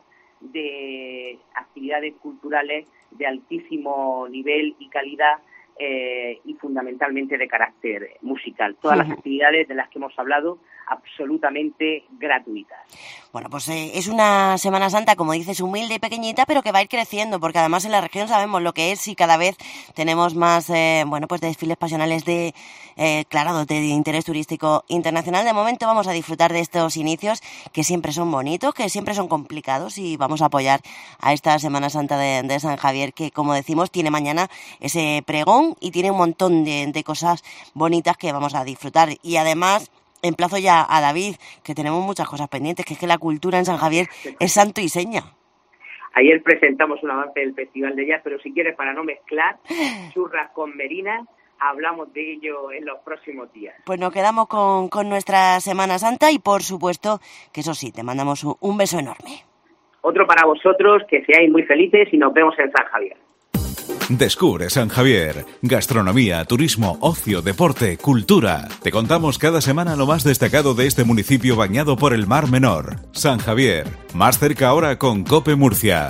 de actividades culturales de altísimo nivel y calidad, eh, y fundamentalmente de carácter musical. Todas las actividades de las que hemos hablado absolutamente gratuitas. Bueno, pues eh, es una Semana Santa, como dices, humilde y pequeñita, pero que va a ir creciendo, porque además en la región sabemos lo que es y cada vez tenemos más, eh, bueno, pues desfiles pasionales de, eh, claro, de interés turístico internacional. De momento vamos a disfrutar de estos inicios que siempre son bonitos, que siempre son complicados, y vamos a apoyar a esta Semana Santa de, de San Javier, que, como decimos, tiene mañana ese pregón y tiene un montón de, de cosas bonitas que vamos a disfrutar. Y además emplazo ya a David, que tenemos muchas cosas pendientes, que es que la cultura en San Javier es santo y seña. Ayer presentamos un avance del Festival de Jazz, pero si quieres, para no mezclar churras con merinas, hablamos de ello en los próximos días. Pues nos quedamos con, con nuestra Semana Santa y, por supuesto, que eso sí, te mandamos un, un beso enorme. Otro para vosotros, que seáis muy felices y nos vemos en San Javier. Descubre San Javier. Gastronomía, turismo, ocio, deporte, cultura. Te contamos cada semana lo más destacado de este municipio bañado por el Mar Menor. San Javier. Más cerca ahora con COPE Murcia.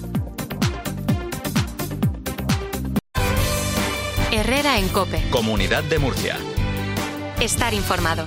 Herrera en COPE. Comunidad de Murcia. Estar informado.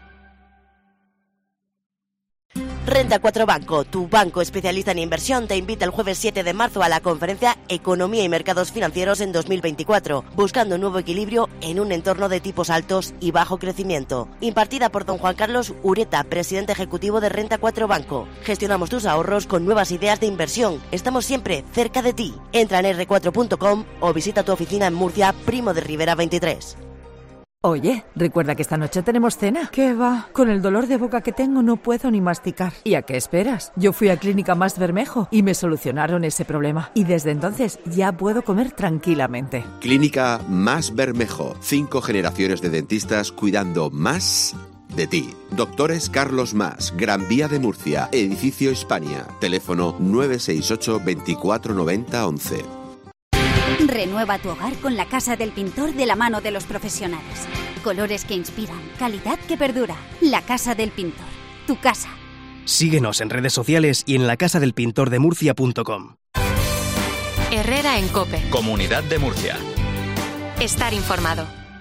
Renta cuatro Banco, tu banco especialista en inversión, te invita el jueves siete de marzo a la conferencia Economía y Mercados Financieros en dos mil veinticuatro, buscando un nuevo equilibrio en un entorno de tipos altos y bajo crecimiento. Impartida por don Juan Carlos Ureta, presidente ejecutivo de Renta cuatro Banco. Gestionamos tus ahorros con nuevas ideas de inversión. Estamos siempre cerca de ti. Entra en erre cuatro punto com o visita tu oficina en Murcia, Primo de Rivera veintitrés. Oye, ¿recuerda que esta noche tenemos cena? ¿Qué va? Con el dolor de boca que tengo no puedo ni masticar. ¿Y a qué esperas? Yo fui a Clínica Más Bermejo y me solucionaron ese problema. Y desde entonces ya puedo comer tranquilamente. Clínica Más Bermejo. Cinco generaciones de dentistas cuidando más de ti. Doctores Carlos Más, Gran Vía de Murcia, Edificio Hispania. Teléfono nueve seis ocho, veinticuatro noventa, once. Renueva tu hogar con la Casa del Pintor de la mano de los profesionales. Colores que inspiran, calidad que perdura. La Casa del Pintor, tu casa. Síguenos en redes sociales y en la casa del pintor de murcia punto com. Herrera en COPE. Comunidad de Murcia. Estar informado.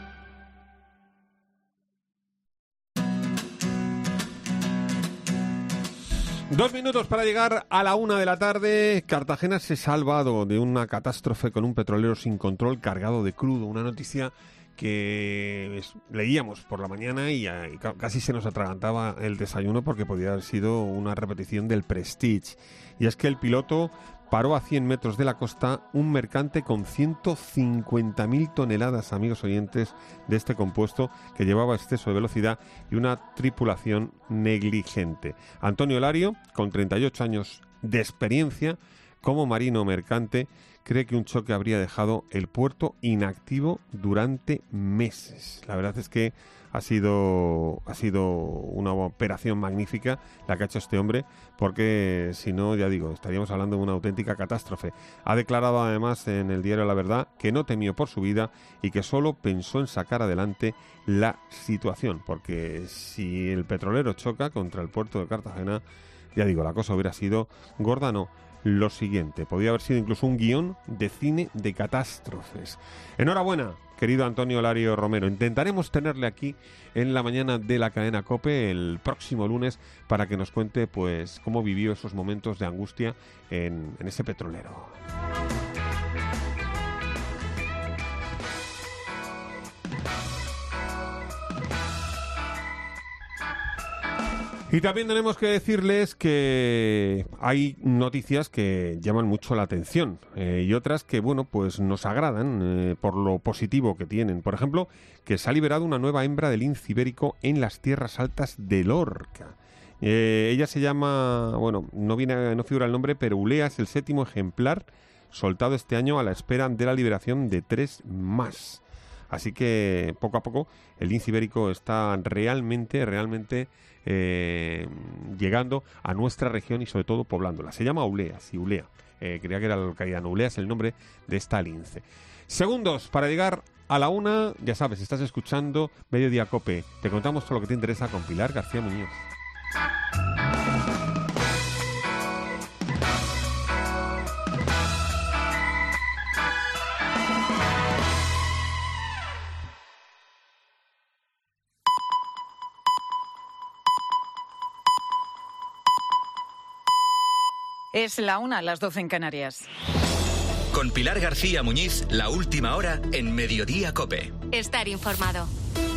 Dos minutos para llegar a la una de la tarde. Cartagena se ha salvado de una catástrofe con un petrolero sin control cargado de crudo. Una noticia que es, leíamos por la mañana y, y casi se nos atragantaba el desayuno porque podía haber sido una repetición del Prestige. Y es que el piloto paró a cien metros de la costa un mercante con ciento cincuenta mil toneladas, amigos oyentes, de este compuesto que llevaba exceso de velocidad y una tripulación negligente. Antonio Lario, con treinta y ocho años de experiencia como marino mercante, cree que un choque habría dejado el puerto inactivo durante meses. La verdad es que ha sido, ha sido una operación magnífica la que ha hecho este hombre, porque si no, ya digo, estaríamos hablando de una auténtica catástrofe. Ha declarado además en el diario La Verdad que no temió por su vida y que solo pensó en sacar adelante la situación, porque si el petrolero choca contra el puerto de Cartagena, ya digo, la cosa hubiera sido gorda. No, lo siguiente, podría haber sido incluso un guión de cine de catástrofes. Enhorabuena, querido Antonio Lario Romero. Intentaremos tenerle aquí en la mañana de la cadena COPE el próximo lunes para que nos cuente pues cómo vivió esos momentos de angustia en, en ese petrolero. Y también tenemos que decirles que hay noticias que llaman mucho la atención eh, y otras que, bueno, pues nos agradan eh, por lo positivo que tienen. Por ejemplo, que se ha liberado una nueva hembra de lince ibérico en las tierras altas de Lorca. Eh, ella se llama, bueno, no viene, no figura el nombre, pero Ulea es el séptimo ejemplar soltado este año a la espera de la liberación de tres más. Así que poco a poco el lince ibérico está realmente, realmente eh, llegando a nuestra región y sobre todo poblándola. Se llama Ulea, sí, Ulea. Eh, creía que era la localidad. Ulea es el nombre de esta lince. Segundos para llegar a la una. Ya sabes, estás escuchando Mediodía COPE. Te contamos todo lo que te interesa con Pilar García Muñoz. Es la una, las doce en Canarias. Con Pilar García Muñiz, la última hora en Mediodía COPE. Estar informado.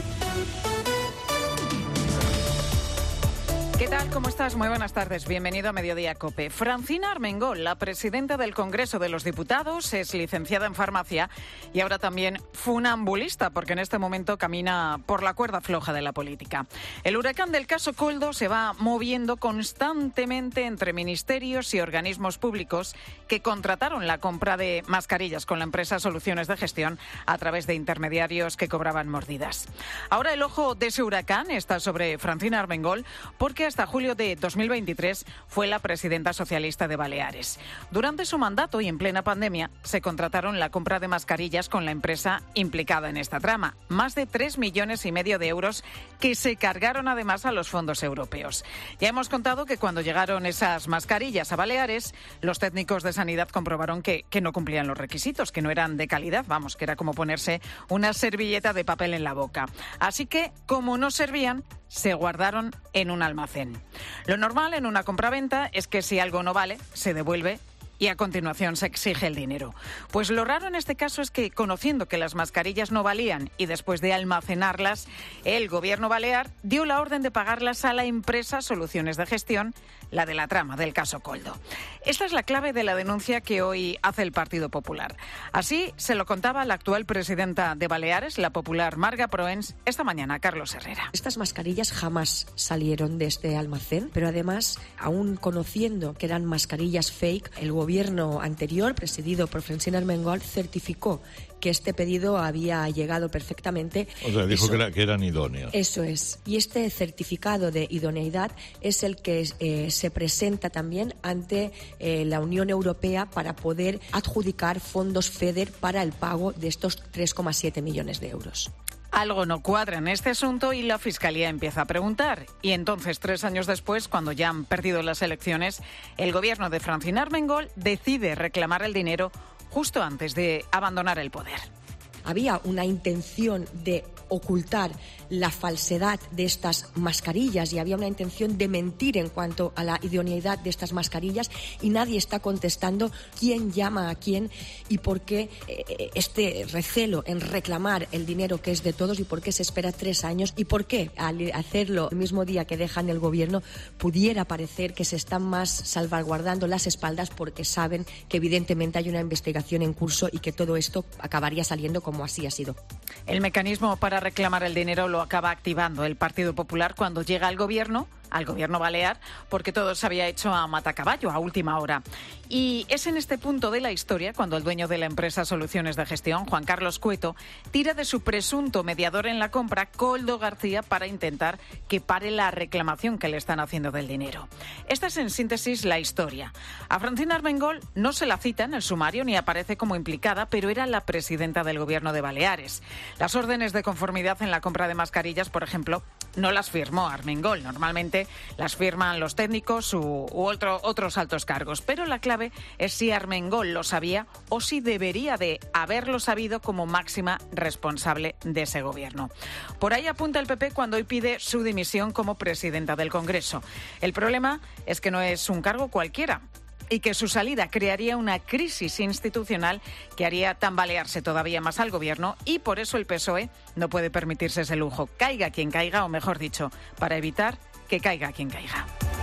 ¿Qué tal? ¿Cómo estás? Muy buenas tardes. Bienvenido a Mediodía COPE. Francina Armengol, la presidenta del Congreso de los Diputados, es licenciada en farmacia y ahora también funambulista, porque en este momento camina por la cuerda floja de la política. El huracán del caso Koldo se va moviendo constantemente entre ministerios y organismos públicos que contrataron la compra de mascarillas con la empresa Soluciones de Gestión a través de intermediarios que cobraban mordidas. Ahora el ojo de ese huracán está sobre Francina Armengol porque hasta julio de dos mil veintitrés fue la presidenta socialista de Baleares. Durante su mandato y en plena pandemia se contrataron la compra de mascarillas con la empresa implicada en esta trama. Más de tres millones y medio de euros que se cargaron además a los fondos europeos. Ya hemos contado que cuando llegaron esas mascarillas a Baleares, los técnicos de sanidad comprobaron que, que no cumplían los requisitos, que no eran de calidad, vamos, que era como ponerse una servilleta de papel en la boca. Así que, como no servían, se guardaron en un almacén. Lo normal en una compraventa es que si algo no vale, se devuelve y a continuación se exige el dinero. Pues lo raro en este caso es que, conociendo que las mascarillas no valían y después de almacenarlas, el gobierno balear dio la orden de pagarlas a la empresa Soluciones de Gestión, la de la trama del caso Koldo. Esta es la clave de la denuncia que hoy hace el Partido Popular. Así se lo contaba la actual presidenta de Baleares, la popular Marga Proens, esta mañana a Carlos Herrera. Estas mascarillas jamás salieron de este almacén, pero además, aún conociendo que eran mascarillas fake, el gobierno anterior, presidido por Francina Armengol, certificó que este pedido había llegado perfectamente. O sea, dijo Eso, que, era, que eran idóneas. Eso es. Y este certificado de idoneidad es el que eh, se presenta también ante eh, la Unión Europea para poder adjudicar fondos FEDER para el pago de estos tres coma siete millones de euros. Algo no cuadra en este asunto y la Fiscalía empieza a preguntar. Y entonces, tres años después, cuando ya han perdido las elecciones, el gobierno de Francina Armengol decide reclamar el dinero justo antes de abandonar el poder. Había una intención de ocultar la falsedad de estas mascarillas y había una intención de mentir en cuanto a la idoneidad de estas mascarillas y nadie está contestando quién llama a quién y por qué eh, este recelo en reclamar el dinero que es de todos y por qué se espera tres años y por qué al hacerlo el mismo día que dejan el gobierno pudiera parecer que se están más salvaguardando las espaldas porque saben que evidentemente hay una investigación en curso y que todo esto acabaría saliendo como así ha sido. El mecanismo para reclamar el dinero lo acaba activando el Partido Popular cuando llega al gobierno, al gobierno balear, porque todo se había hecho a matacaballo, a última hora. Y es en este punto de la historia cuando el dueño de la empresa Soluciones de Gestión, Juan Carlos Cueto, tira de su presunto mediador en la compra, Koldo García, para intentar que pare la reclamación que le están haciendo del dinero. Esta es en síntesis la historia. A Francina Armengol no se la cita en el sumario ni aparece como implicada, pero era la presidenta del gobierno de Baleares. Las órdenes de conformidad en la compra de mascarillas, por ejemplo, no las firmó Armengol. Normalmente las firman los técnicos u, u otro, otros altos cargos. Pero la clave es si Armengol lo sabía o si debería de haberlo sabido como máxima responsable de ese gobierno. Por ahí apunta el P P cuando hoy pide su dimisión como presidenta del Congreso. El problema es que no es un cargo cualquiera y que su salida crearía una crisis institucional que haría tambalearse todavía más al gobierno y por eso el P S O E no puede permitirse ese lujo. Caiga quien caiga, o mejor dicho, para evitar que caiga quien caiga.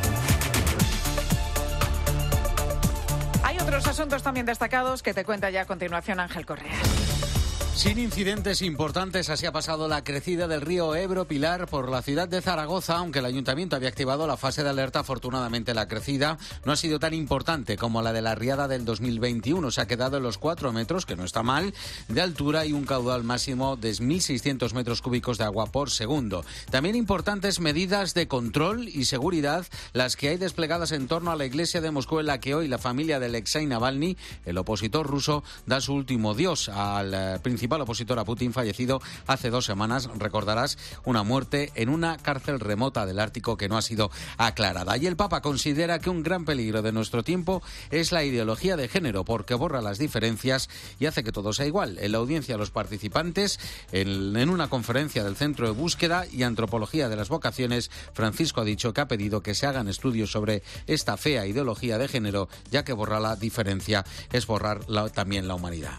Hay otros asuntos también destacados que te cuenta ya a continuación Ángel Correa. Sin incidentes importantes, así ha pasado la crecida del río Ebro Pilar por la ciudad de Zaragoza, aunque el ayuntamiento había activado la fase de alerta. Afortunadamente la crecida no ha sido tan importante como la de la riada del dos mil veintiuno. Se ha quedado en los cuatro metros, que no está mal, de altura y un caudal máximo de mil seiscientos metros cúbicos de agua por segundo. También importantes medidas de control y seguridad las que hay desplegadas en torno a la iglesia de Moscú, en la que hoy la familia de Alexei Navalny, el opositor ruso, da su último adiós al principal principal opositor a Putin, fallecido hace dos semanas. Recordarás, una muerte en una cárcel remota del Ártico que no ha sido aclarada. Y el Papa considera que un gran peligro de nuestro tiempo es la ideología de género, porque borra las diferencias y hace que todo sea igual. En la audiencia, los participantes, en, en una conferencia del Centro de Búsqueda y Antropología de las Vocaciones, Francisco ha dicho que ha pedido que se hagan estudios sobre esta fea ideología de género, ya que borrar la diferencia es borrar la, también la humanidad.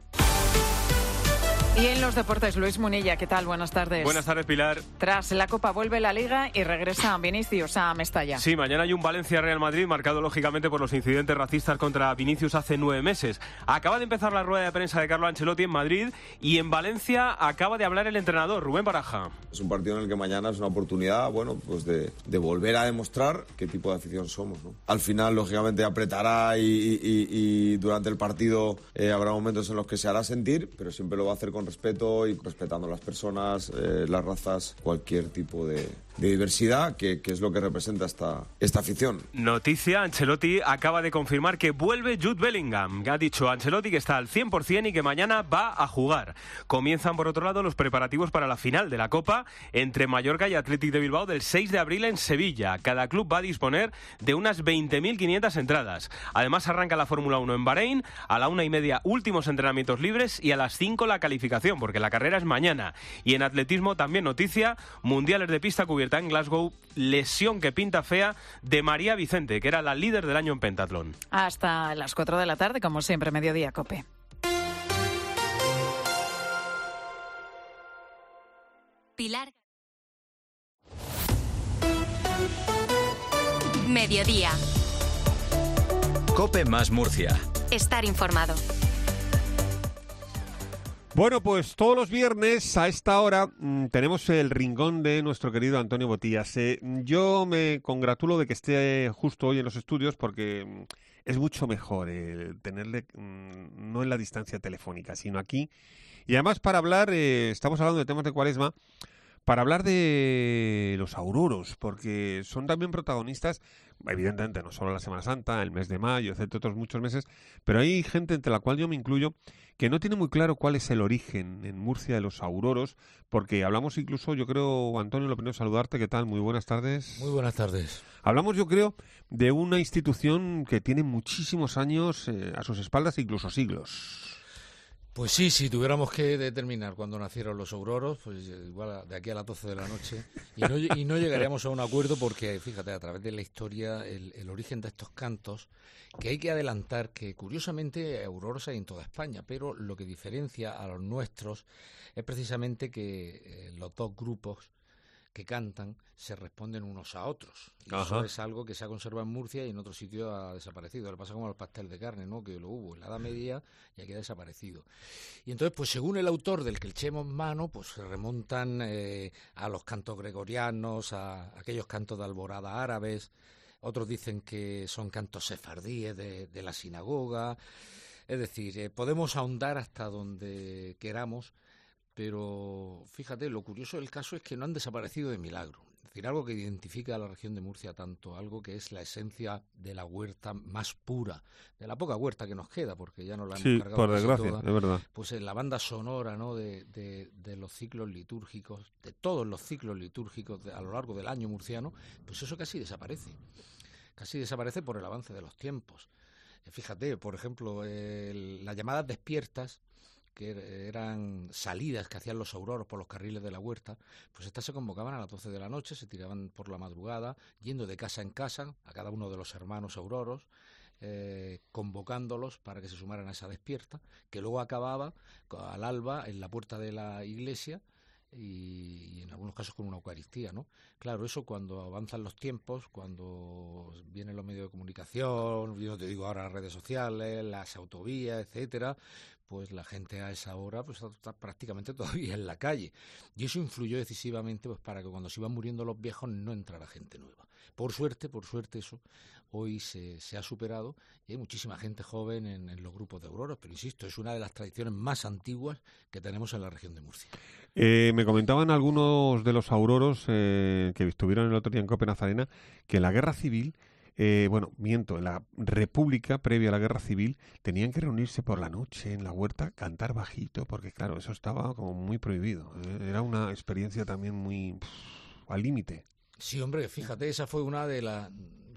Y en los deportes, Luis Munilla, ¿qué tal? Buenas tardes. Buenas tardes, Pilar. Tras la Copa vuelve la Liga y regresa Vinicius a Mestalla. Sí, mañana hay un Valencia-Real Madrid marcado lógicamente por los incidentes racistas contra Vinicius hace nueve meses. Acaba de empezar la rueda de prensa de Carlo Ancelotti en Madrid y en Valencia acaba de hablar el entrenador, Rubén Baraja. Es un partido en el que mañana es una oportunidad, bueno, pues de, de volver a demostrar qué tipo de afición somos, ¿no? Al final, lógicamente, apretará y, y, y, y durante el partido eh, habrá momentos en los que se hará sentir, pero siempre lo va a hacer con respeto y respetando a las personas, eh, las razas, cualquier tipo de, de diversidad, que, que es lo que representa esta, esta afición. Noticia, Ancelotti acaba de confirmar que vuelve Jude Bellingham. Ha dicho Ancelotti que está al cien por ciento y que mañana va a jugar. Comienzan, por otro lado, los preparativos para la final de la Copa entre Mallorca y Athletic de Bilbao del seis de abril en Sevilla. Cada club va a disponer de unas veinte mil quinientas entradas. Además, arranca la Fórmula uno en Bahrein, a la una y media últimos entrenamientos libres y a las cinco la calificación, porque la carrera es mañana. Y en atletismo también noticia, mundiales de pista cubierta en Glasgow, lesión que pinta fea de María Vicente, que era la líder del año en pentatlón. Hasta las cuatro de la tarde, como siempre, Mediodía Cope. Pilar. Mediodía. Cope más Murcia. Estar informado. Bueno, pues todos los viernes a esta hora mmm, tenemos el rincón de nuestro querido Antonio Botías. Eh, yo me congratulo de que esté justo hoy en los estudios porque mmm, es mucho mejor eh, tenerle mmm, no en la distancia telefónica, sino aquí. Y además para hablar, eh, estamos hablando de temas de Cuaresma, para hablar de los auroros, porque son también protagonistas, evidentemente no solo la Semana Santa, el mes de mayo, etcétera, otros muchos meses, pero hay gente, entre la cual yo me incluyo, que no tiene muy claro cuál es el origen en Murcia de los auroros, porque hablamos incluso, yo creo, Antonio, lo primero saludarte, ¿qué tal? Muy buenas tardes. Muy buenas tardes. Hablamos, yo creo, de una institución que tiene muchísimos años eh, a sus espaldas, incluso siglos. Pues sí, si tuviéramos que determinar cuándo nacieron los auroros, pues igual de aquí a las doce de la noche, y no, y no llegaríamos a un acuerdo porque, fíjate, a través de la historia, el, el origen de estos cantos, que hay que adelantar que, curiosamente, auroros hay en toda España, pero lo que diferencia a los nuestros es precisamente que eh, los dos grupos que cantan se responden unos a otros. Y eso es algo que se ha conservado en Murcia y en otros sitios ha desaparecido. Le pasa como al pastel de carne, ¿no? Que lo hubo en la Edad Media y aquí ha desaparecido. Y entonces, pues según el autor del que echemos mano, pues se remontan eh, a los cantos gregorianos, a aquellos cantos de alborada árabes. Otros dicen que son cantos sefardíes de, de la sinagoga. Es decir, eh, podemos ahondar hasta donde queramos, pero fíjate, lo curioso del caso es que no han desaparecido de milagro. Es decir, algo que identifica a la región de Murcia tanto, algo que es la esencia de la huerta más pura, de la poca huerta que nos queda, porque ya no la hemos sí, cargado por casi desgracia, toda, es verdad. pues en la banda sonora, ¿no?, de, de, de los ciclos litúrgicos, de todos los ciclos litúrgicos de, a lo largo del año murciano, pues eso casi desaparece. Casi desaparece por el avance de los tiempos. Fíjate, por ejemplo, el, las llamadas despiertas, que eran salidas que hacían los auroros por los carriles de la huerta, pues estas se convocaban a las doce de la noche, se tiraban por la madrugada, yendo de casa en casa, a cada uno de los hermanos auroros, eh, convocándolos para que se sumaran a esa despierta, que luego acababa al alba en la puerta de la iglesia, y, y en algunos casos con una Eucaristía, ¿no? Claro, eso cuando avanzan los tiempos, cuando vienen los medios de comunicación, yo te digo ahora las redes sociales, las autovías, etcétera, pues la gente a esa hora pues está prácticamente todavía en la calle. Y eso influyó decisivamente pues para que cuando se iban muriendo los viejos no entrara gente nueva. Por suerte, por suerte eso hoy se, se ha superado y hay muchísima gente joven en, en los grupos de auroros, pero insisto, es una de las tradiciones más antiguas que tenemos en la región de Murcia. Eh, me comentaban algunos de los auroros eh, que estuvieron el otro día en Cope Nazarena que en la Guerra Civil eh, bueno, miento, en la República, previa a la Guerra Civil, tenían que reunirse por la noche en la huerta, cantar bajito, porque claro, eso estaba como muy prohibido. ¿eh? Era una experiencia también muy pff, al límite. Sí, hombre, fíjate, esa fue una de las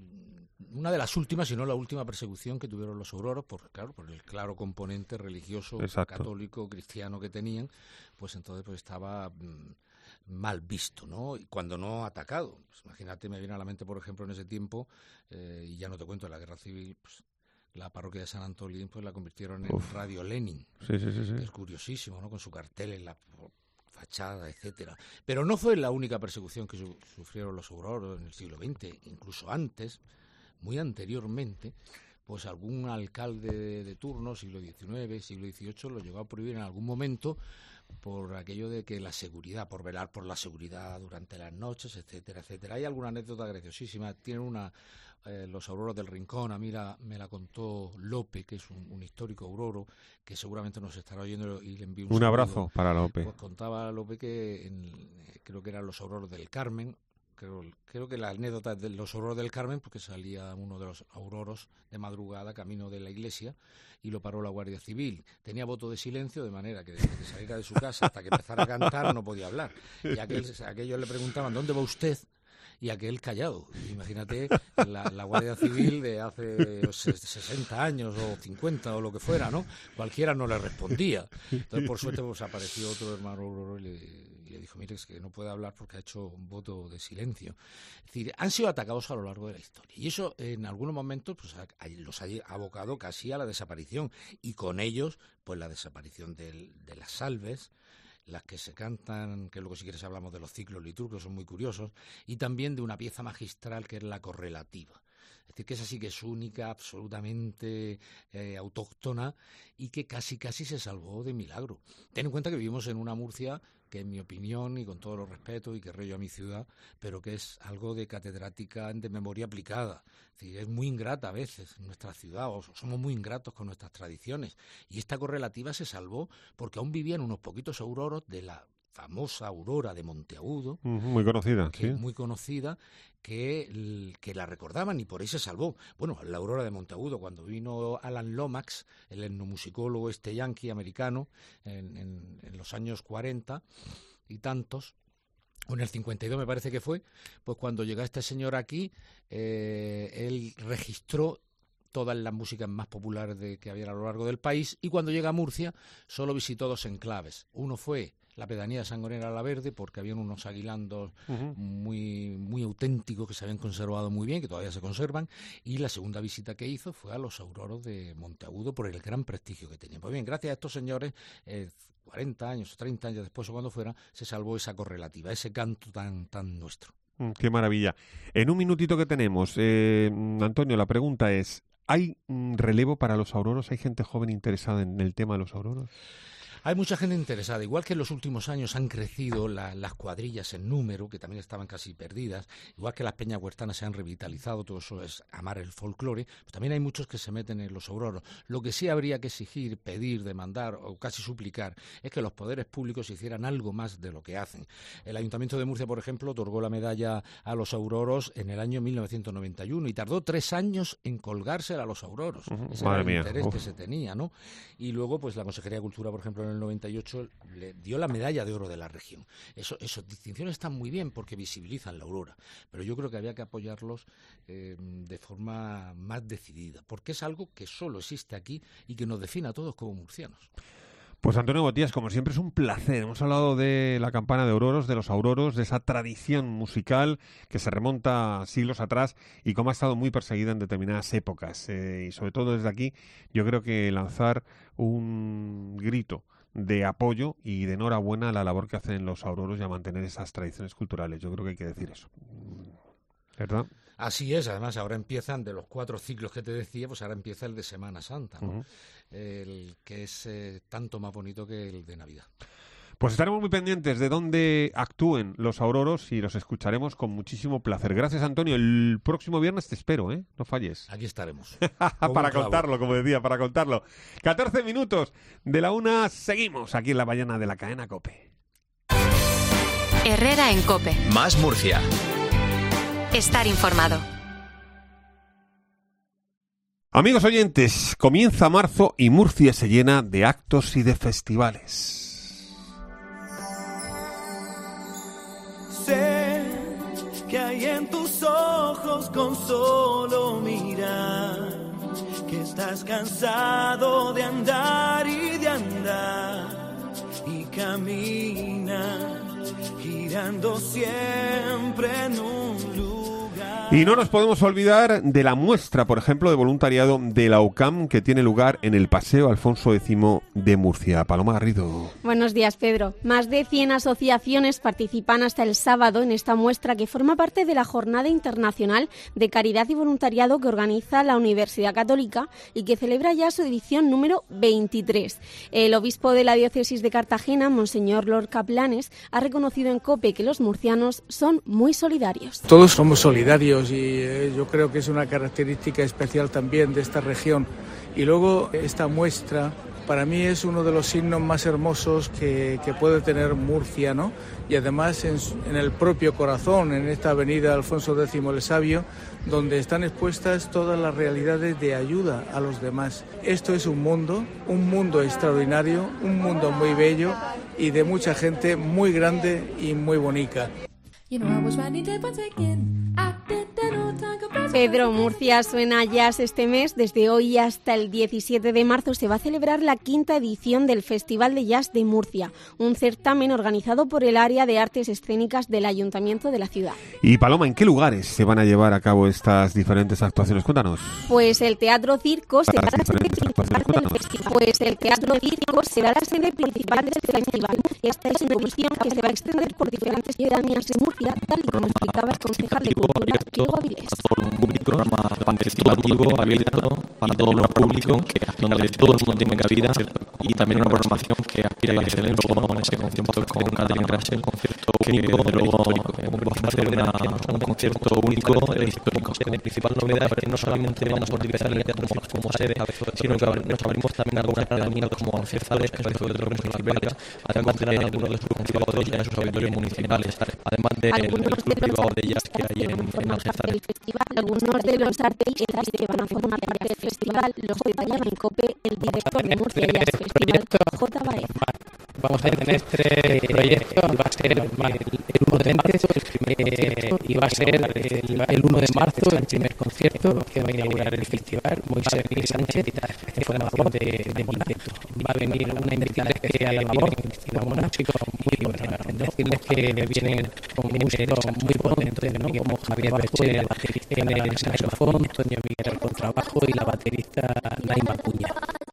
una de las últimas, si no la última persecución que tuvieron los auroros, por claro, por el claro componente religioso, Exacto. católico, cristiano que tenían, pues entonces pues estaba mmm, mal visto, ¿no? Y cuando no atacado. Pues imagínate, me viene a la mente, por ejemplo, en ese tiempo, eh, y ya no te cuento, en la Guerra Civil, pues la parroquia de San Antolín, pues la convirtieron en Uf. Radio Lenin, sí, sí, sí, sí. que es curiosísimo, ¿no? Con su cartel en la fachada, etcétera. Pero no fue la única persecución que su sufrieron los auroros en el siglo veinte, incluso antes, muy anteriormente, pues algún alcalde de, de turno, siglo diecinueve, siglo dieciocho, lo llegó a prohibir en algún momento por aquello de que la seguridad, por velar por la seguridad durante las noches, etcétera, etcétera. Hay alguna anécdota graciosísima. Tienen una, eh, los auroros del Rincón, a mí la, me la contó Lope, que es un, un histórico auroro, que seguramente nos estará oyendo y le envío un, un abrazo para Lope. Pues contaba Lope que en, creo que eran los auroros del Carmen. Creo, creo que la anécdota de los auroros del Carmen, porque salía uno de los auroros de madrugada camino de la iglesia y lo paró la Guardia Civil. Tenía voto de silencio, de manera que desde que saliera de su casa hasta que empezara a cantar no podía hablar. Y aquel, aquellos le preguntaban, ¿dónde va usted? Y aquel callado. Imagínate la, la Guardia Civil de hace sesenta años o cincuenta o lo que fuera, ¿no? Cualquiera no le respondía. Entonces, por suerte, pues apareció otro hermano auroro y le, y le dijo, mire, es que no puede hablar porque ha hecho un voto de silencio. Es decir, han sido atacados a lo largo de la historia. Y eso, en algunos momentos, pues los ha abocado casi a la desaparición. Y con ellos, pues la desaparición del, de las salves, las que se cantan, que luego si quieres hablamos de los ciclos litúrgicos, son muy curiosos, y también de una pieza magistral que es la correlativa. Es decir, que esa sí que es única, absolutamente eh, autóctona, y que casi casi se salvó de milagro. Ten en cuenta que vivimos en una Murcia que, en mi opinión, y con todo los respeto, y que rollo a mi ciudad, pero que es algo de catedrática de memoria aplicada. Es decir, es muy ingrata a veces nuestra ciudad, o somos muy ingratos con nuestras tradiciones. Y esta correlativa se salvó porque aún vivían unos poquitos auroros de la famosa aurora de Monteagudo, uh, muy conocida, que, sí. muy conocida, que, que la recordaban y por ahí se salvó. Bueno, la aurora de Monteagudo, cuando vino Alan Lomax, el etnomusicólogo este yanqui americano, en, en, en los años cuarenta y tantos, o en el cincuenta y dos me parece que fue, pues cuando llegó este señor aquí, eh, él registró todas las músicas más populares de, que había a lo largo del país, y cuando llega a Murcia solo visitó dos enclaves. Uno fue la pedanía de Sangonera la Verde, porque habían unos aguilandos uh-huh. muy, muy auténticos que se habían conservado muy bien, que todavía se conservan, y la segunda visita que hizo fue a los auroros de Monteagudo por el gran prestigio que tenían. Pues bien, gracias a estos señores, eh, cuarenta años o treinta años después o cuando fuera, se salvó esa correlativa, ese canto tan, tan nuestro. Mm, qué maravilla. En un minutito que tenemos, eh, Antonio, la pregunta es, ¿hay mm, relevo para los auroros? ¿Hay gente joven interesada en el tema de los auroros? Hay mucha gente interesada, igual que en los últimos años han crecido la, las cuadrillas en número, que también estaban casi perdidas, igual que las peñas huertanas se han revitalizado, todo eso es amar el folclore, pues también hay muchos que se meten en los auroros. Lo que sí habría que exigir, pedir, demandar o casi suplicar es que los poderes públicos hicieran algo más de lo que hacen. El Ayuntamiento de Murcia, por ejemplo, otorgó la medalla a los auroros en el año mil novecientos noventa y uno y tardó tres años en colgársela a los auroros. Uh-huh. Ese Madre era el mía. interés Uf. que se tenía, ¿no? Y luego, pues la Consejería de Cultura, por ejemplo, en el noventa y ocho le dio la medalla de oro de la región. Eso, esas distinciones están muy bien porque visibilizan la aurora, pero yo creo que había que apoyarlos eh, de forma más decidida, porque es algo que solo existe aquí y que nos define a todos como murcianos. Pues Antonio Botías, como siempre es un placer. Hemos hablado de la campana de auroros, de los auroros, de esa tradición musical que se remonta siglos atrás y cómo ha estado muy perseguida en determinadas épocas. Eh, y sobre todo desde aquí yo creo que lanzar un grito de apoyo y de enhorabuena a la labor que hacen los auroros y a mantener esas tradiciones culturales. Yo creo que hay que decir eso, ¿verdad? Así es, además ahora empiezan, de los cuatro ciclos que te decía, pues ahora empieza el de Semana Santa, ¿no? Uh-huh. El que es eh, tanto más bonito que el de Navidad. Pues estaremos muy pendientes de dónde actúen los auroros y los escucharemos con muchísimo placer. Gracias, Antonio. El próximo viernes te espero, ¿eh? No falles. Aquí estaremos. Para contarlo, como decía, para contarlo. catorce minutos de la una, seguimos aquí en la mañana de la cadena COPE. Herrera en COPE. Más Murcia. Estar informado. Amigos oyentes, comienza marzo y Murcia se llena de actos y de festivales. Sé que hay en tus ojos con solo mirar, que estás cansado de andar y de andar, y camina girando siempre en un lugar. Y no nos podemos olvidar de la muestra, por ejemplo, de voluntariado de la U C A M que tiene lugar en el Paseo Alfonso X de Murcia. Paloma Garrido. Buenos días, Pedro. Más de cien asociaciones participan hasta el sábado en esta muestra que forma parte de la Jornada Internacional de Caridad y Voluntariado que organiza la Universidad Católica y que celebra ya su edición número veintitrés. El obispo de la diócesis de Cartagena, Monseñor Lorca Planes, ha reconocido en COPE que los murcianos son muy solidarios. Todos somos solidarios y eh, yo creo que es una característica especial también de esta región. Y luego esta muestra para mí es uno de los signos más hermosos que, que puede tener Murcia, ¿no? Y además en, en el propio corazón, en esta avenida Alfonso X el Sabio, donde están expuestas todas las realidades de ayuda a los demás. Esto es un mundo, un mundo extraordinario, un mundo muy bello y de mucha gente muy grande y muy bonita. Pedro, Murcia suena jazz este mes. Desde hoy hasta el diecisiete de marzo se va a celebrar la quinta edición del Festival de Jazz de Murcia, un certamen organizado por el Área de Artes Escénicas del Ayuntamiento de la ciudad. Y Paloma, ¿en qué lugares se van a llevar a cabo estas diferentes actuaciones? Cuéntanos. Pues el Teatro Circo será la sede principal del festival. Pues el Teatro Circo será la sede principal del festival. Esta es una edición que se va a extender por diferentes pedanías de Murcia, tal y como explicaba el concejal de Cultura, Diego Avilés. Un programa participativo, abierto para todo el público, donde todo el mundo tiene cabida, y también una programación que aspira a la excelencia, con ese concierto con Catherine Russell, concierto único, luego vamos a hacer una, un concierto único e histórico. La principal novedad es que no solamente vamos a utilizar el teatro como sede, sino que nos abrimos también algunas pedanías como Alcézales, que es el Torres de Belgas, además de algunos de sus conciertos ya en sus auditorios municipales, además del club privado de jazz que hay en, en Alcézales. Algunos de los artistas que van a formar parte del festival los detallaba en COPE el director de Murcia Jazz Festival, J. Baeza. Vamos a tener tres proyectos, va a ser el uno de marzo, eh, y va a ser el, el uno de marzo el primer concierto que va a inaugurar el festival, Moisés Miguel Sánchez, de formación de, de quinteto. Va a venir una invitada especial a labor, un músico muy bueno, decirles que vienen con músicos muy potentes, ¿no? Como Javier Bercher en el saxofón, Antonio Miguel al contrabajo y la baterista Naima Cuña.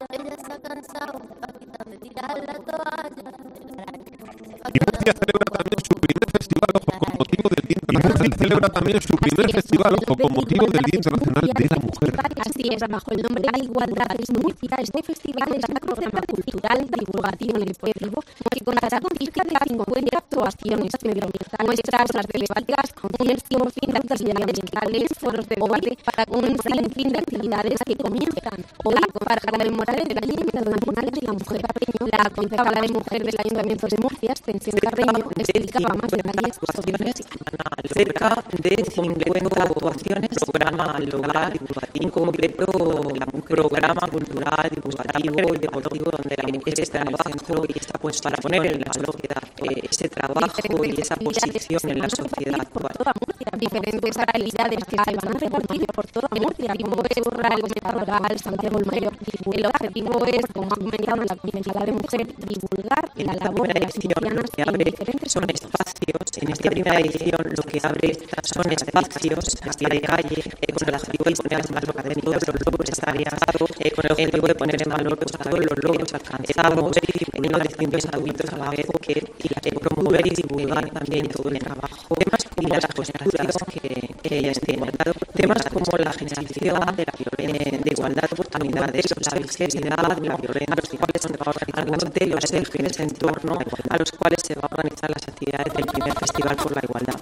Y Murcia celebra también su primer festival, ojo, con motivo del Día Internacional. Celebra también su primer festival, ojo, con motivo del Día Internacional de la Mujer. Así es, bajo el nombre de Igualdad es Murcia, este festival es un programa cultural, divulgativo y deportivo que contará con cerca de cincuenta actuaciones medioambientales, muestras artísticas, conciertos, fiestas medioambientales, foros de debate, para un sinfín de actividades que comienzan hoy para conmemorar el Día Internacional de la Mujer. La concejala de Mujer del Ayuntamiento de Murcia, Extensión Carreño, explicaba más detalles sobre el cerca de cincuenta actuaciones van a lograr en concreto un programa cultural, divulgativo y deportivo donde la mujer está en el centro y está pues para poner en la sociedad eh, ese trabajo y esa posición en la sociedad actual. Diferentes actividades que se van a repartir por toda Murcia, como es Urral, Rural, Santiago el Mayor. El objetivo es, como ha comentado la concejala de Mujer, divulgar la labor de las murcianas que abre son espacios, en esta primera edición lo que abre son espacios de calle eh, con el objetivo de poner en valor todos los logros realizados, eh, con el objetivo de poner en valor pues, todos los logros alcanzados en los distintos ámbitos a la vez que eh, promover y divulgar también todo el trabajo. Temas como las posturas que, que ellas tienen, temas como la generación de, la, eh, de igualdad de oportunidades, la visibilidad de la violencia, los cuales se va a organizar algunos de los ejes en torno a los cuales se va a organizar las actividades del primer Festival por la Igualdad.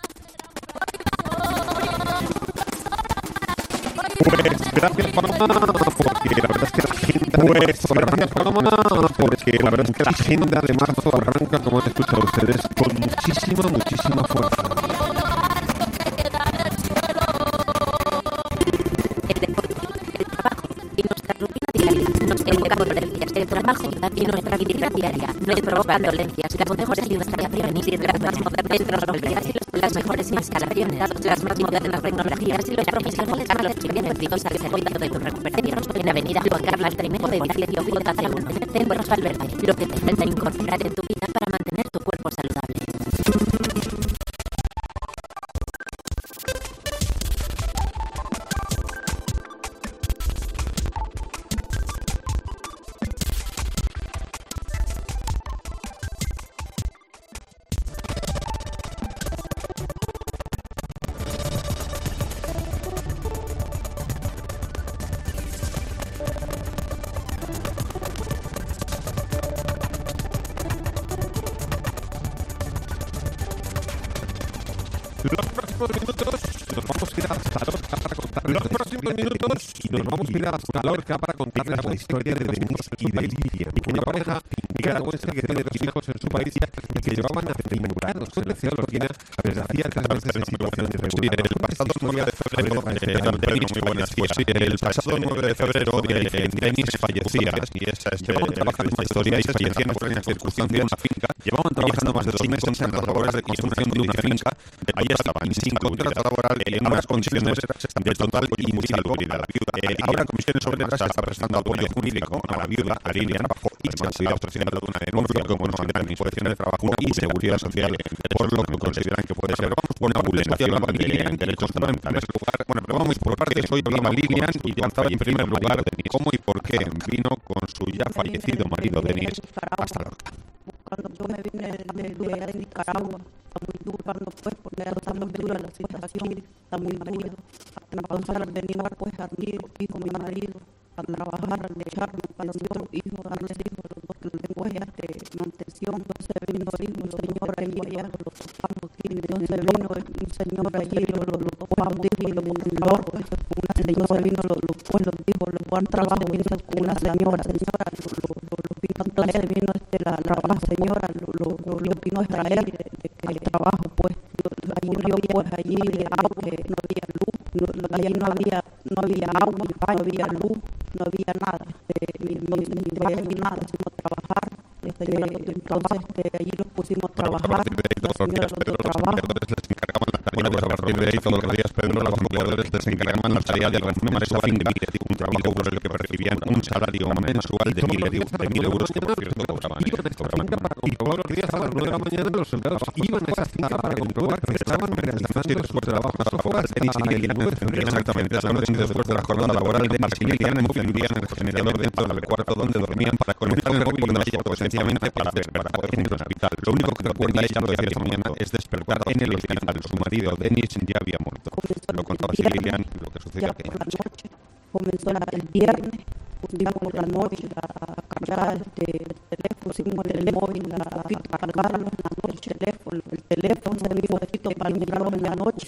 Pues gracias Paloma, porque la verdad es que la agenda pues, gracias Paloma, porque la verdad es que la agenda de marzo arranca, como han escuchado ustedes, con muchísima, muchísima fuerza. bajo y nuestra actividad diaria nos provocan dolencias. Las mejores ayudas para prevenir y las más modernas tecnologías, las mejores instalaciones, las más modernas tecnologías y los profesionales más experienciados al servicio de tu recuperación. En Avenida Juan Carlos primero, edificio Villa C uno, Centro Valverde, lo que te intenta incorporar en tu vida para mantener tu cuerpo saludable. Los próximos minutos nos vamos a ir hasta Lorca para contarles la historia de Denis y de Lilian, una pareja nicaragüense que tiene dos hijos en su país y que llevaban avenurados en la ciudad lorquina desde hacía tres meses en situación irregular. El pasado nueve de febrero, Denis, muy buenas, pues sí, el pasado nueve de febrero Denis fallecía y esa es llevaban trabajando esta historia y fallecía en extrañas circunstancias en una finca. Llevaban trabajando más de dos meses en las labores de construcción de una finca. Ahí estaban sin contrato laboral en unas condiciones de total insalubridad. Eh, ahora Comisiones Obreras está prestando apoyo jurídico a la viuda, a Lilian, y se está ofreciendo una denuncia como no de Inspección de Trabajo y Seguridad Social, por lo que consideran que puede ser una vulneración de Lilian, derechos en primer lugar. Bueno, pero vamos por partes. Hoy viva Lilian y contaba en primer lugar cómo y por qué vino con su ya fallecido marido Denis hasta Lorca. Cuando yo me vine de, de, de Nicaragua, está muy duro, cuando fue, porque está muy dura la situación, está muy dura. Entonces al venir pues a mi hijo, mi marido, a trabajar, a echarme para los hijos, a mis hijos, los dos que tengo ya de mantención. Entonces vino un señor allí, allá lo topamos, entonces vino un señor allí, lo, lo, lo topamos, dijo, lo señor, pues una señora vino, lo, lo, pues lo dijo, lo buen trabajo, vino con una señora, señora, lo, lo, lo, lo vino a traer, vino este, la, la, la señora, lo, lo, lo, lo vino a traer de, de que el trabajo, pues, allí no había, pues allí de agua, no había luz, no, allí no había, no había agua, no había luz, no había nada, eh, ni, ni, ni de ni nada, sino trabajar. Este, entonces este, allí los pusimos a trabajar, la señora los dio trabajo. Bueno, pues a partir de ahí todos los días Pedro, los empleadores les encargaban la tarea de reformar esa finca, un trabajo por el que percibían un salario mensual de mil euros que por cierto cobraban. Y todos los días a las nueve de la mañana los empleados iban a esa finca para comprobar que estaban realizando después de la baja sofás. Denis y Lilian, exactamente, la noche después de la jornada laboral, Denis y Lilian encendían el generador dentro del cuarto donde dormían para conectar el móvil inmediato, sencillamente para poder ir al hospital. Lo único que recuerda ella lo de esta mañana es despertar en el hospital. Su marido Denis ya había muerto. Lo contaba así Lilian, lo que sucedió aquella noche. Comenzó el viernes, pusimos por la noche a cargar este, el teléfono, pusimos el móvil a cargarlo en la noche, el teléfono, el teléfono se vino para mirarlo en la noche,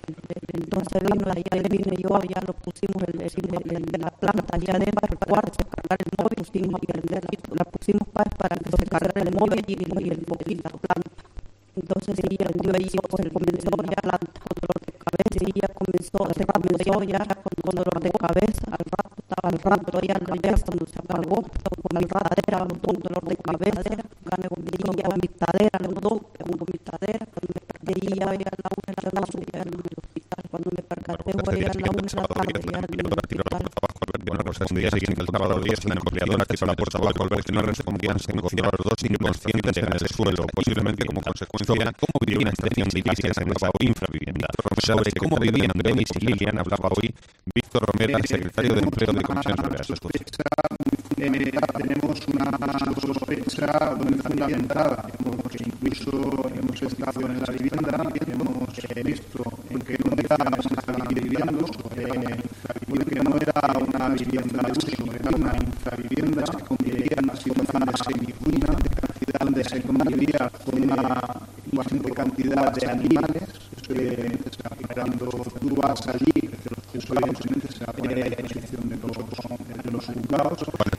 entonces vino, allá vine yo, allá lo pusimos el, el, el, la planta, allá dentro del cuarto, a cargar el móvil, pusimos a prender, la pusimos para, para que se cargara el móvil y, y el móvil, la planta. Entonces ella dio ahí, pues él comenzó ya la, con dolor de cabeza, y ella comenzó, se comenzó ya con, con dolor de cabeza, al rato estaba al rato, ella ya cuando se apagó, con la vomitadera, los dos, dolor de cabeza, gané vomitadera, los dos, vomitadera, cuando me perdí ya era la una de la tarde, ya en el hospital, cuando me percaté fue ya la una de la tarde, ya en el hospital. Bueno, pues el día siguiente, el sábado día, la empleadora que hizo la puerta abajo al ver que no respondían, se encontraron los dos inconscientes en el suelo, posiblemente como consecuencia cómo vivían esta Lilian en la infravivienda. Sobre cómo vivían Denis y Lilian hablaba hoy Víctor Romera, secretario de Empleo de Comisiones Obreras. Tenemos una sospecha muy fundamentada, porque incluso hemos estado en la vivienda, hemos visto en qué condiciones estaban viviendo, porque no era una vivienda de uso, era una infravivienda que convivía en una situación de semiruina, de cantidad donde se convivía con una importante cantidad de animales, que cuando tú vas allí, que eso evidentemente se apoya en posición de los, de los juzgados.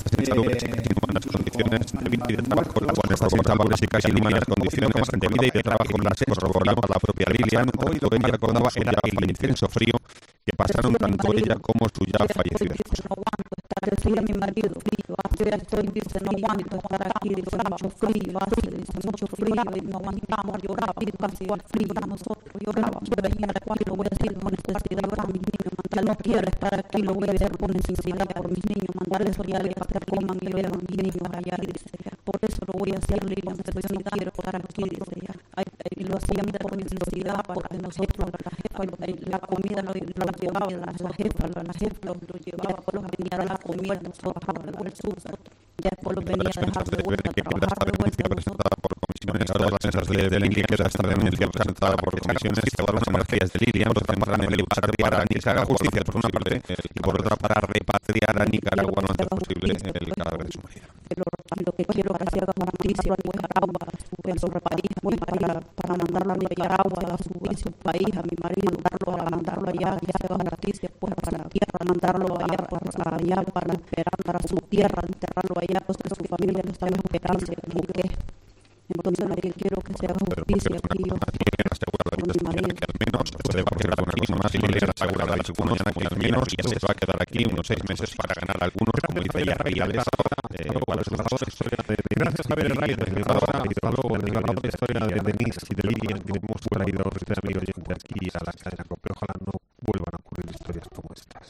En las condiciones de vida y de trabajo, las cuales estaban labores y casi eliminadas las condiciones de vida y de trabajo las corroboraba la propia Lilian. Hoy lo que ella recordaba era el intenso frío que pasaron tanto ella como su ya fallecido esposo. Decía mi marido, yo ya estoy, dice, no aguanto estar aquí, dice, mucho frío, hace, dice, mucho frío, y no aguantamos, lloraba, casi al frío, nosotros llorábamos, yo venía de aquí, lo voy a decir con necesidad para mis niños, mandar, no quiero estar aquí, lo voy a hacer por necesidad por mis niños, mandarles cereales para que coman y vean a mis niños allá, dice, por eso lo voy a hacer, Lilian, pero yo no quiero estar aquí, dice, ya, y lo hacíamos por necesidad, porque nosotros, la jefa, la comida lo llevaba, la jefa, la jefa lo llevaba, por los venía a la comida, nosotros trabajaba el sur, ya después los venía a dejar de vuelta, trabajar de vuelta, presentada por comisiones, todas las mesas de, de Lilian, que esta denuncia presentada por comisiones, todas las energías de Lilian, se centran en luchar para que se haga justicia por una parte y por otra para repatriar a Nicaragua lo antes posible el cadáver de su marido. Lo que quiero que se haga justicia en Nicaragua, en su país, para, para mandarlo a Nicaragua, a su, a su país, a mi marido, para mandarlo allá, que se haga justicia, pues para, para mandarlo allá, para, allá, para esperar para su tierra, enterrarlo allá, pues que su familia lo está esperando, como que entonces lo que quiero que se haga justicia aquí yo, con mi marido. Que al menos puede valer alguna cosa más y Lilian asegura a su mañana que al menos ya se va a quedar aquí unos seis meses para ganar algunos, como dice ella, reales, para sus razón. Gracias, Javier Reyes. Ahora, la historia de Denise y de Lilian que hemos traído este amigo oyente aquí a la cadena COPE. Ojalá no vuelvan a ocurrir historias como estas.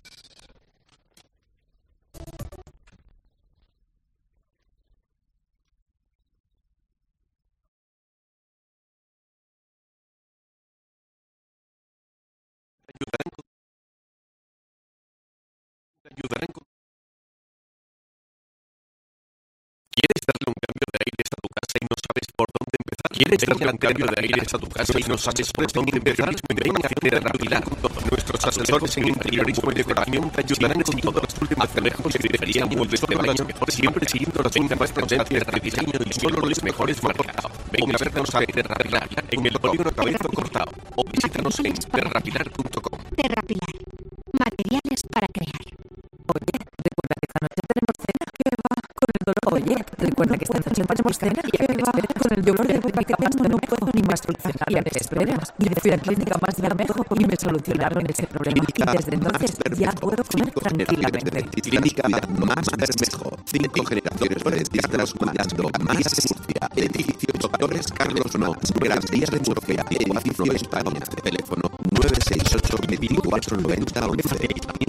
¿Quieres darle un cambio de aires a tu casa y no sabes por dónde empezar? ¿Quieres darle un cambio de aires a tu casa y no sabes por dónde empezar? Ven a hacer Rapilar. Nuestros asesores en interiorismo y decoración te ayudarán con todos los últimos azulejos y grifería muebles de baño, siempre siguiendo las últimas tendencias de diseño y solo los mejores marcados. Ven a vernos a Terrapilar en el polígono Cabezo Cortado o visítanos en terrapilar punto com. Terrapilar. Materiales para crear. Oye, recuerda que esta noche tenemos cena. ¿Qué va? Con el dolor. Oye, recuerda que esta noche tenemos cena. ¿Qué va? Con el dolor de boca que tengo no puedo ni más solucionar lo que esperas. Y fui a la clínica más de Armejo y me solucionaron ese problema. Y desde entonces ya puedo comer tranquilamente. Clínica Más Bermejo. Cinco generaciones de dentistas cuidando más de Murcia. Edificio Doctores Carlos Knox. Gran Vía de Murcia. Edificio España. Teléfono nueve seis ocho veinticuatro noventa once.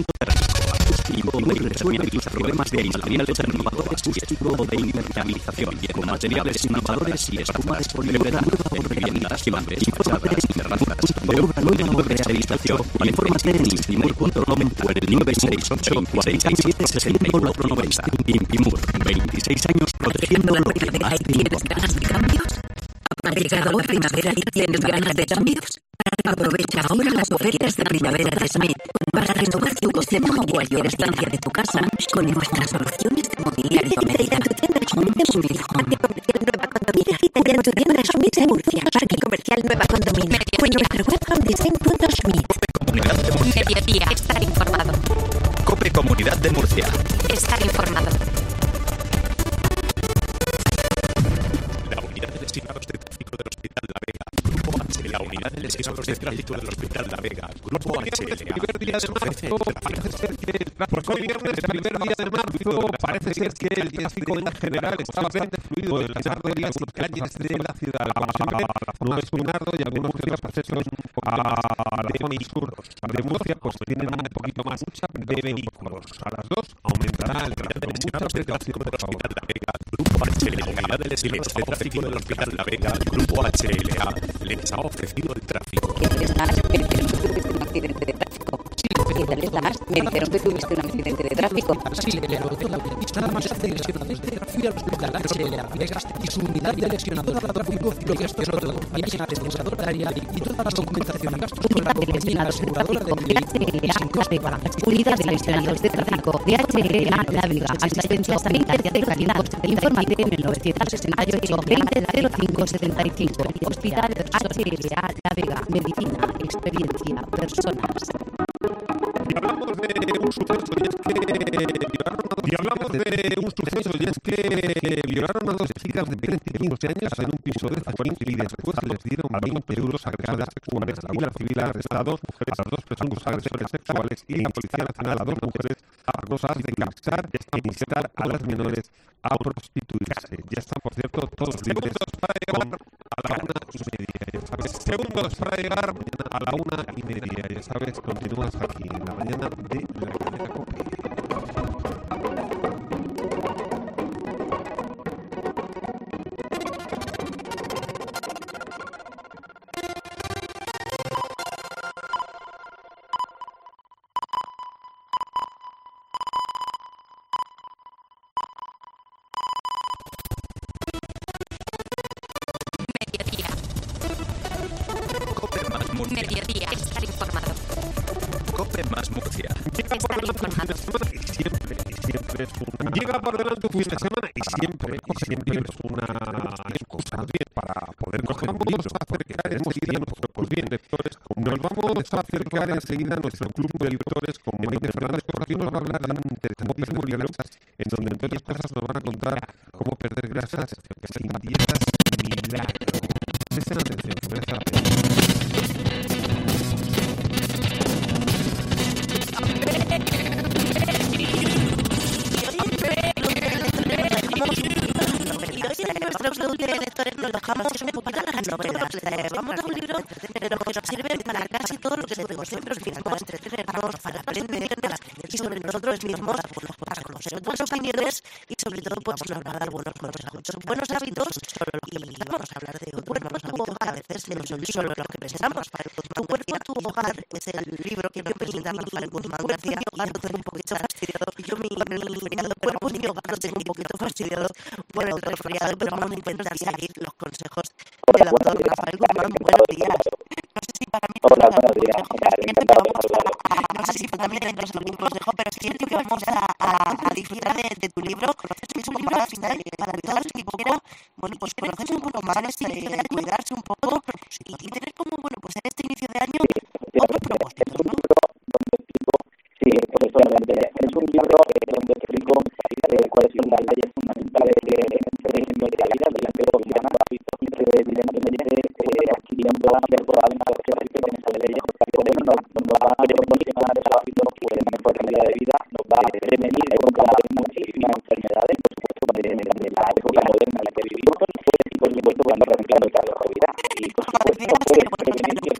Y resuelve tus problemas de materiales renovadores y estilo de impermeabilización con materiales innovadores y espumas poliuretano de viviendas, grandes, fachadas y cerraduras de obra nueva o de rehabilitación. Infórmate en impimur punto com o en el nueve seis ocho cuarenta y siete sesenta y cuatro noventa. Impimur, veintiséis años protegiendo lo que más te importa. ¿Tienes ganas de cambios? ¿Ha llegado la primavera y tienes ganas de cambios? Aprovecha ahora las ofertas de primavera de Smith para renovar tu cocina o cualquier estancia de tu casa con nuestras soluciones de mobiliario a medida. Nueva Condominia. Visita ya tu tienda Schmidt en Murcia. Parque Comercial Nueva Condominia. O en nuestra web condesign punto schmidt. Mediodía. Estar informado. COPE Comunidad de Murcia. Estar informado. La unidad de lesionados de tráfico del Hospital La Vega. Grupo H. La unidad de lesionados de tráfico del Hospital La Vega. Grupo H. Primer día de marzo, parece ser que el tráfico viernes, primer día de marzo, parece ser que el tráfico en general está bastante fluido en las arterias y calles de la ciudad. Como siempre, no es Munardo y algunos de los accesos a la zona sur de Murcia pues tienen un poquito más de vehículos. A las dos aumentará el tráfico. Mucha precaución, por favor. Grupo H. La unidad de lesionados de tráfico del Hospital La Vega. Grupo H L A les ha ofrecido el tráfico. ¿Quieres más? Me dijeron que tuviste un accidente de tráfico. Sí, ¿quieres más? Me dijeron que tuviste un accidente de tráfico. Sí, pero de la nada más hace lesionados de fui al Hospital H L A Vegas y su unidad de lesionados de tráfico lo que esto es todo. Viajes a desglosador área y toda la documentación y gastos con la compañía aseguradora del vehículo sin coste para Unidad de lesionados de tráfico de H L A La Vega. Asistencia sanitaria de calidad. Infórmate en el novecientos sesenta y ocho veinte cero cinco setenta y cinco. Hospital H L A La Vega. Medicina, experiencia, personas. Y hablamos de un suceso y es que llevaron a Y hablamos de un suceso, y es que violaron a dos chicas de veinte y quince años en un piso de Zaquín y después les dieron veinte euros a cargas sexuales. La Guardia Civil ha arrestado a las dos presuntos agresores sexuales y la Policía Nacional a dos mujeres acusadas de captar e instar a las menores a prostituirse. Ya están, por cierto, todos libres para llegar a la una y media, ya sabes. Segundos para llegar a la una y media, ya sabes. Continúas aquí en la mañana de la Media Cope. Mediodía, estar informado. Cope más Murcia. Llega por delante un fin de semana y siempre, y siempre es una... Llega por delante un fin de semana y siempre, y siempre es una excusa bien para poder coger un libro, acercar enseguida nuestro, pues bien, lectores, nos vamos a acercar enseguida a nuestro club de lectores con Maite Fernández, porque nos va a hablar de un interesantísimo libro en donde, entre otras cosas, nos van a contar cómo perder grasas sin dietas milagro. Presten atención, presten atención. En nuestro club de lectores nos dejamos un poquito las novelas. Vamos a un libro de los que nos sirven para casi todo lo que hacemos. Siempre para entretenernos, para aprender y sobre nosotros mismos, para buenas opiniones y sobre todo pues, nos va a dar buenos consejos. Son buenos hábitos y vamos a hablar de buenos hábitos a veces no son solo lo que pensamos. Tu cuerpo, tu hogar es el libro que me presenta Rafael Guzmán García y yo tengo un poquito fastidiado. Yo mi, mi, mi cuerpo y mi hogar lo tengo un poquito fastidiado por el resfriado, pero vamos a intentar seguir los consejos del autor Rafael Guzmán. Buenos días. No sé si para mí Hola, buenos días. no sé si también tendrás lo mismo consejo, pero es cierto que vamos a, a, a disfrutar de, de tu libro. Es un libro al final para todos los que quieran, bueno, pues conocerse un poco más, eh, cuidarse un poco y, y tener como, bueno, pues en este inicio de año otros propósitos, ¿no? Sí, efectivamente. Es un libro eh, donde explico eh, cuáles son las leyes fundamentales de la vida, de la que lo llama hábitos, evidentemente adquiriendo cierto talento que se tiene esa ley, porque nos va a modificar el hábito de mejor calidad de vida, nos va a prevenir contra muchísimas enfermedades, por supuesto, de, de la época moderna en la que vivimos, y por supuesto cuando reemplazamos la longevidad. Y por supuesto puede prevenir que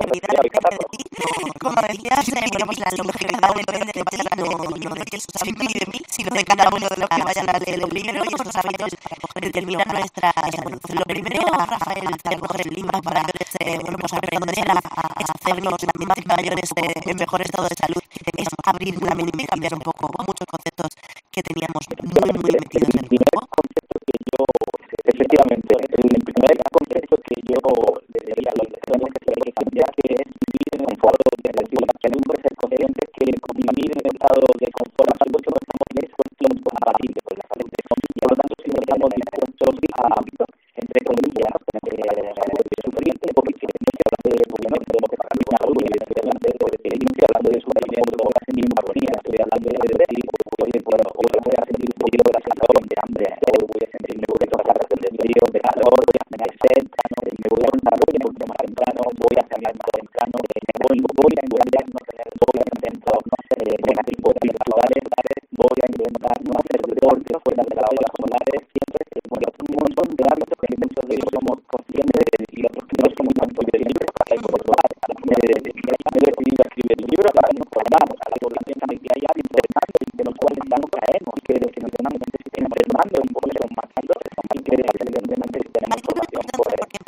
como decías, eh, bueno, pues la longevidad depende de ti, no, no de que eso se impide de mí, sino de cada uno de los que vayan a leer el libro y estos hábitos determinan nuestra evolución. Lo primero, Rafael, te coger el libro para eh, bueno, pues aprender a, a hacernos más mayores eh, en mejor estado de salud, es abrir la mente y cambiar un poco muchos conceptos que teníamos muy, muy metidos en el cuerpo. Efectivamente, el primer concepto que yo le diría a los lectores que hay que cambiar, que es vivir en un foro de decir, que nunca ser conscientes que vivir en un estado de confort es algo que no estamos en cuestión compatible con la salud. Y por lo tanto, si no estamos dispuestos a, entre comillas, sufrir, porque no estoy hablando de gobierno, tenemos que pagar una salud, y estoy hablando de no estoy hablando de sufrimiento o la ninguna agonía, estoy hablando de decir, oye, bueno, hoy voy a sentir un poquito de calor, de hambre, hoy voy a sentirme un poquito de frío, de calor, voy a tener sed, me voy a levantar, voy a mucho más temprano, voy a salir más temprano, voy, voy a intentar no tener, voy a intentar no hacer negativos solares, voy a intentar no hacer deporte fuera de las horas solares, siempre, porque hay un montón de hábitos que muchos de ellos somos conscientes y otros que no somos tan conscientes, hay por otro lado, me he decidido escribir el libro para que nos formamos a la población de que hay hábitos interesantes y de los cuales ya no caemos, que definitivamente se siguen formando un poco son más altos y que evidentemente tenemos formación por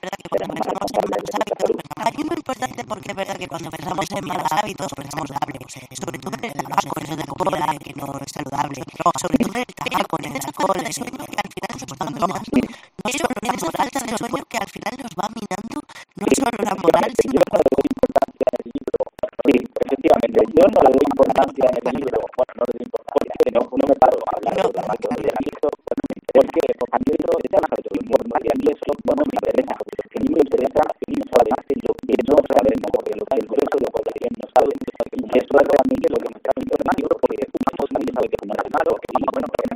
hay uno importante porque es verdad que cuando pensamos en malos hábitos pensamos hábitos, sobre todo en el tabaco, en el comida que no es saludable, sobre todo en el tabaco, en el alcohol, el sueño que al final nos va minando, no solo la falta de sueño que al final nos va minando, no solo la moral, sino la importancia del libro. Sí, efectivamente, yo no le doy importancia en el libro, bueno, no le doy importancia, porque no, no me paro a hablar de la parte de la vida, porque a mí eso es una cosa muy normal y a mí eso no me interesa, porque a mí me interesa y no además que lo que no sabemos, porque lo que el grueso lo que no saben, y eso es realmente lo que me está informando, porque uno no sabe que fumar es malo, y bueno,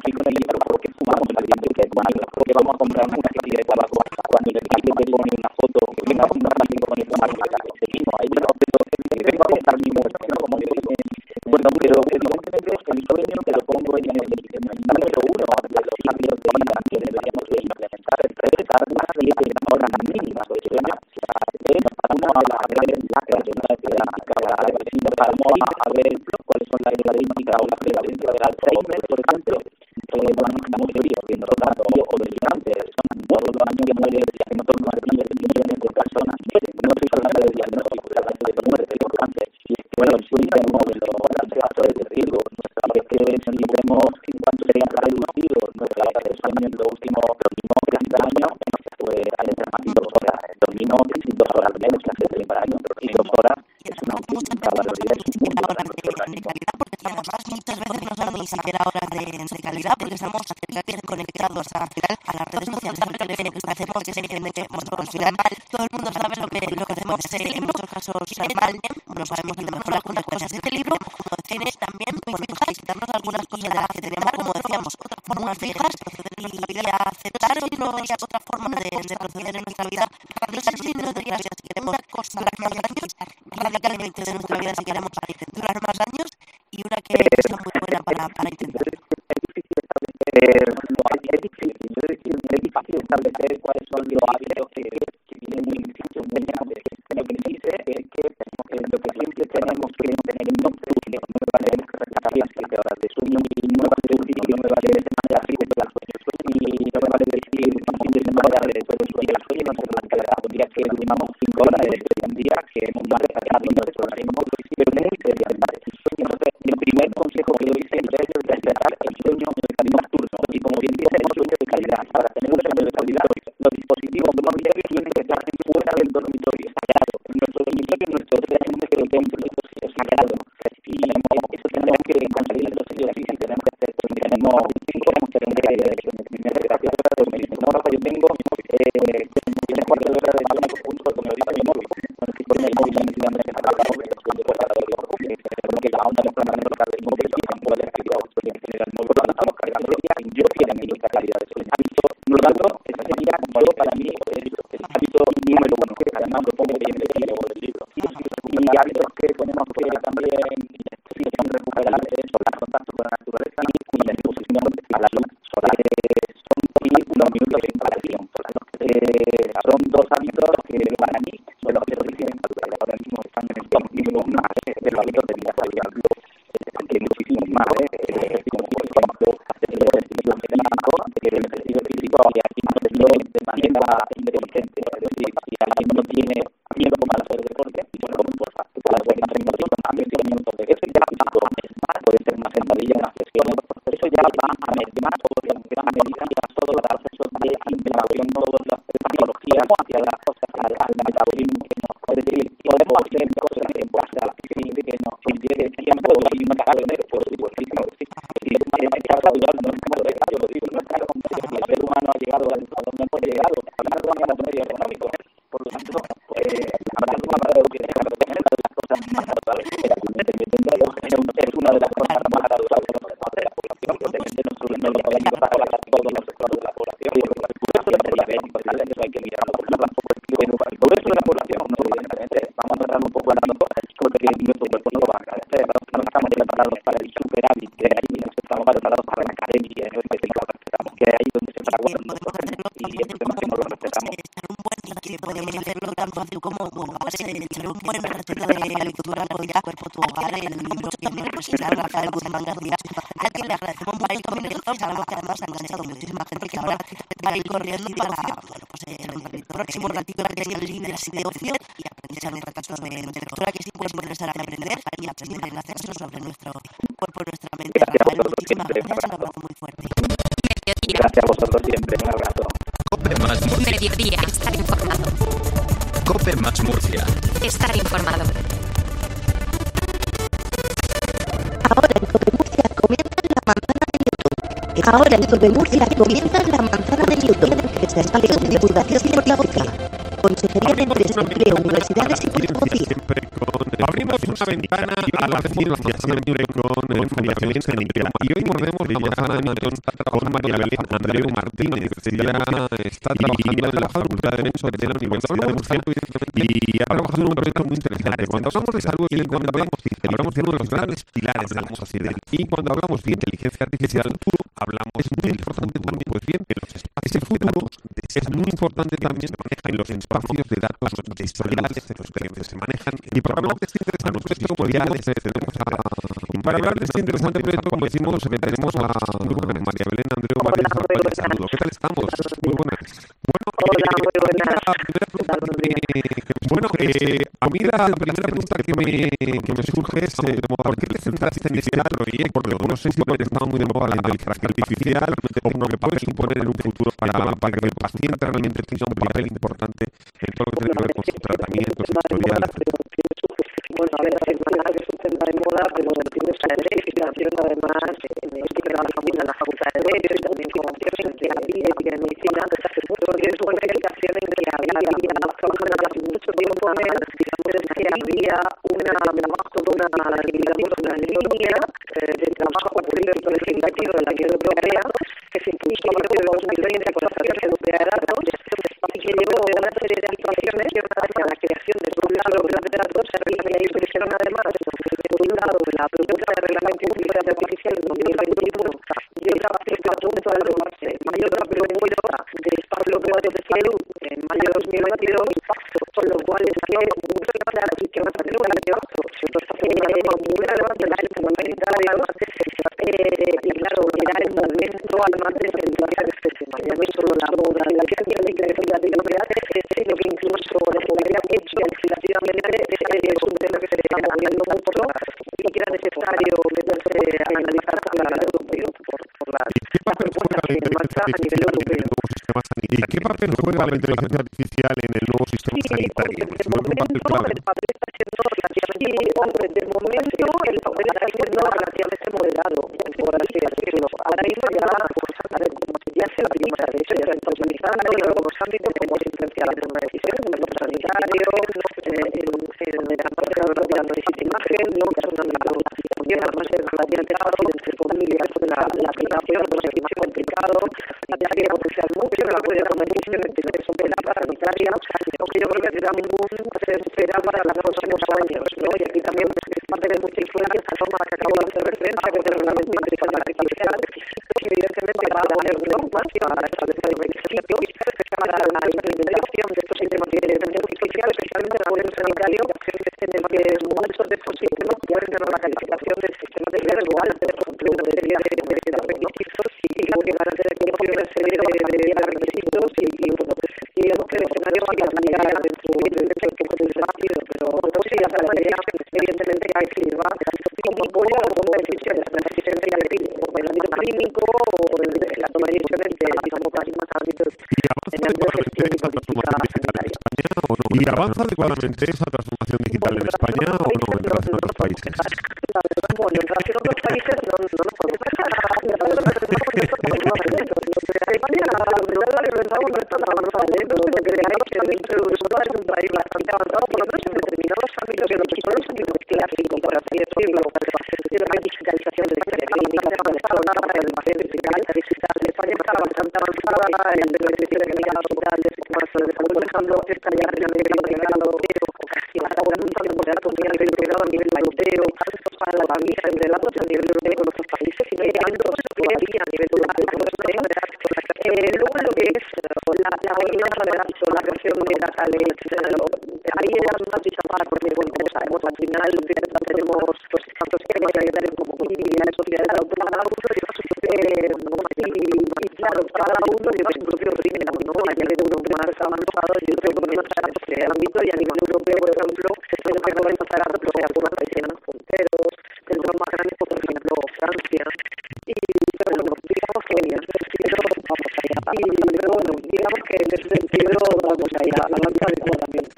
Bueno, pero evidentemente el sueño que lo pongo en el número uno de los hábitos de vida que deberíamos implementar es regresar unas siete horas mínimas de sueño. Para uno a ver la persona que acaba de decir, para uno a ver cuáles son las características o las características del Alzheimer, por ejemplo. Estamos teorías que nos dan o del gigante, son todos los años que muere que no toman millones de personas. No estoy hablando de diagnóstico, estoy hablando de muerte, de cáncer. Bueno, el sueño del modelo, es decir, que si vemos cuánto serían reducidos nuestra hora de sueño en los últimos treinta años, pues hay alternativas dos horas. Dormimos dos horas menos que hace treinta años, y dos horas es una auténtica barbaridad. Muchas veces no son ni siquiera horas de, de calidad porque estamos conectados a, a las redes sociales, al teléfono, que hacemos que se entiende que bueno, al final todo el mundo sabe lo que, lo que hacemos eh, en muchos casos mal, no sabemos a lo mejor las consecuencias de este libro, como tienes también por fijar y quitarnos algunas cosas de las que tenemos, como decíamos, otras formas fijas y aceptar otros, otra forma de, de proceder en nuestra vida. No sé si nos dirías si queremos durar más años, radicalmente de nuestra vida si queremos durar más años, y una que sea muy buena para, para intentar. Es difícil establecer, es difícil, es difícil establecer cuáles son los hábitos que, que vienen muy difíciles. Lo que sí sé es que lo que siempre tenemos que tener en mente es que no me vale las siete horas de sueño, y no me vale decir que no me vale de semana de siete horas de sueño, y no me vale decir un fin de semana de todo el sueño. El sueño no se puede calcular, un día que durmamos cinco horas de un día que nos vale para cada uno de esos ritmos, pero muy serio. El primer consejo que yo doy siempre es respetar el sueño nocturno, y como bien dice, el sueño de calidad. Para tener un sueño de calidad, los dispositivos móviles tienen que estar fuera del dormitorio, sagrado. En nuestro dormitorio, nuestro tenemos que tener un sitio sagrado, y eso tenemos que conseguir en los sitios así, tenemos que hacer, tenemos queremos tener gracias a los médicos. Ahora yo tengo tiene cuatro horas de balón junto con el móvil, bueno, que con el móvil ya me quedan de separar la móvil, con el móvil, porque la onda no puede andar local del móvil, y tampoco la actividad puede tener el móvil, cuando estamos cargando el día, yo quiero mi esta calidad de sueño. Hábito número dos, esa sería yo para mí el hábito número uno, que además lo pongo bien en el libro del libro. Y hábitos que tenemos que también son recuperables, son el contacto con la naturaleza y la exposición a la luz solar. Son unos minutos de comparación. Son dos hábitos que para mí son los que reciben ahora mismo están en el top mínimo más de los hábitos de vida social. Que muchísimos más, como por ejemplo, hacer el ejercicio físico, el ejercicio físico y aquí no se de manera inteligente. Es decir, si alguien no tiene miedo para hacer deporte, y solo con fuerza, para hacer más minutos, a veinte minutos de eso ya más, puede ser una sentadilla, una flexión, eso ya va a medir más todo lo que va a medir todo el proceso de integración, todas las tecnologías hacia la al metabolismo que nos puede decir, podemos hacer cosas en base a la física que nos impide tiempo y una cagada de por supuesto, si es una cagada de no es como de yo lo digo, no es caro, el ser humano ha llegado a donde hemos llegado, hablando de la medio económico, por lo tanto, habrá alguna manera de que las cosas más naturales, es una de las cosas más naturales de la población, porque no solo no lo pueden ayudar a todos los sectores de la población, y el progreso de la población, eso hay que mirarlo, porque tampoco es que el progreso de la población, no evidentemente, vamos a darle un poco a la cosa, porque nuestro cuerpo no lo va a agradecer, no estamos preparados para el superávit, que ahí no estamos preparados para la academia, que ahí donde se fraguan los cosas, y el problema es que no lo respetamos. Que podemos hacerlo tan fácil como a base de echar un buen ratito de lectura al día, cuerpo tu hogar, el libro que me recitar, Rafael Guzmán García, a quien le agradecemos por ahí comentarios, sabemos que además han enganchado muchísima gente que ahora va a ir corriendo para, bueno, pues el próximo ratito que sea libre así de ocio y aprender a nuestros casos de lectura que sí puede interesar a aprender y aprender en hacerse sobre nuestro cuerpo, nuestra mente. Rafael, muchísimas gracias, un abrazo muy fuerte. Gracias a vosotros siempre, un abrazo. Cope más Murcia. Mediodía, estar informado. Cope más Murcia. Estar informado. Ahora en Cope Murcia comienza la manzana de Newton. Ahora en Cope Murcia comienza la manzana de Newton. Este espacio de divulgación científica. Consejería de Empresa, Empleo, Universidades y Pedagogía. abrimos una ventana a la ciencia siempre con el Fundación Ciencia. Y hoy mordemos la manzana de Newton con María Belén Andreu Martínez. Ella está trabajando en la Facultad de Derecho de la Universidad de Murcia y ha trabajado en un proyecto muy interesante. Cuando hablamos de salud, hablamos de uno de los grandes pilares de la sociedad. Y cuando hablamos de inteligencia artificial, hablamos de importante también, pues bien, en los espacios de futuro es muy importante también en los espacios de datos de historiales de los que se manejan. Y para hablar de este interesante proyecto, como ya tenemos a, para hablar de este interesante proyecto, como decimos, tenemos a María Belén Andreu Martínez. Saludo. ¿Qué tal estamos? Muy buenas. Bueno, hola, muy buenas. Bueno, eh, a mí la primera pregunta que me, que me surge es eh, ¿por qué te centraste en este proyecto? No sé si porque estaba muy de moda la inteligencia artificial o lo que puede suponer en un futuro para, para que el paciente realmente tenga un papel importante en todo lo que tiene que ver con su tratamiento, su historial. Bueno, a ver, es que es un tema de moda, pero tiene esa identificación, además, me estoy en la familia, en la facultad de Derecho, y también con en terapia y en medicina, porque es una identificación en que había mucho tiempo, digamos, que había una, toda una digamos, una línea de trabajo a nivel legislativo de la Unión Europea, que se impuso a partir de dos mil veinte con la estrategia europea de datos, y que llevó a una serie de actuaciones hacia la creación de un lado de datos, y utilizaron además, por un lado, la propuesta de reglamento de inteligencia artificial en dos mil veintiuno, llegaba a cierto punto de aprobarse mayor propuesta de espacio global de salud en mayo de dos mil veintidós, con lo cual es que muchas claras y que van a tener un impacto muy relevante en la gente humanitaria, y claro, era el momento además de centralizar este tema, ya no solo la moda y la ciencia de inteligencia artificial, sino que incluso la podría hecho legislativamente es un tema que se está moviendo mucho y que era necesario meterse a analizar a nivel europeo por, por las propuestas que en marcha a nivel europeo. ¿Y qué papel juega la inteligencia artificial en el nuevo sistema sanitario? De momento, el papel está siendo relativamente, de momento, el papel está siendo relativamente moderado, por así decirlo. Ahora mismo ya, a ver, como ya se utiliza, de hecho, ya se está utilizando en algunos ámbitos como es influenciar en una decisión, como el sanitario, en la parte de la análisis de imagen, ¿no? Que es una de las aplicaciones, además es relativamente fácil entre familias, la, la aplicación, pues es más complicado, ya que potenciar mucho la puede dar una decisión entre lo que son penas sanitarias, aunque yo creo que será un boom se espera para los próximos años, ¿no? Y aquí también va a tener mucha influencia esta forma que acabo de hacer referencia, que es el reglamento de inteligencia artificial, y evidentemente va a haber normas para establecer requisitos para la implementación de estos sistemas de inteligencia artificial, especialmente en el ámbito sanitario, en el que muchos de estos sistemas pueden tener la calificación del sistema de riesgo alto, por ejemplo, una serie de requisitos y que van a tener que cumplir una serie de requisitos y digamos que el escenario va a cambiar dentro del hecho que puede ser rápido, pero pues sí, hasta la idea evidentemente hay que llevar como apoyo a tomar decisiones, las decisiones ya de el ámbito clínico o la toma de decisiones de digamos más ámbitos en el ámbito gestión y política sanitaria. ¿Y avanza adecuadamente esa transformación digital en España o no en relación a otros países? La verdad, bueno, en relación a otros países no nos podemos pasar. La verdad es que España, la verdad, la verdad, no está tan avanzada, pero lo que creemos que dentro de Europa es un país bastante avanzado, por lo menos en determinados ámbitos de lo que son los ámbitos clásicos, por así decirlo, de la digitalización de la clínica, para el paciente digital. España está bastante avanzada en el beneficio de la hospital de sistemas de salud, por ejemplo, está ya realmente integrado, pero casi hasta ahora nunca hemos dado a nivel integrado a nivel europeo, para la visa entre datos a nivel europeo con otros países, y no hay tantos todavía a nivel europeo. Luego lo que es la la creación de data lakes, ahí era más dispara porque bueno, como sabemos, al final tenemos pues tantos que hay que tener como comunidades sociedades autónomas, y claro, cada uno lleva su propio ritmo, ¿no? A nivel europeo más avanzado y otro poco menos avanzado en el ámbito y a nivel europeo, por ejemplo, se puede empezar a reproducir algunas países más fronteros, centros más grandes, por ejemplo, Francia, y bueno, digamos que vamos allá. Y bueno, digamos que en ese sentido vamos allá, la verdad adecuadamente.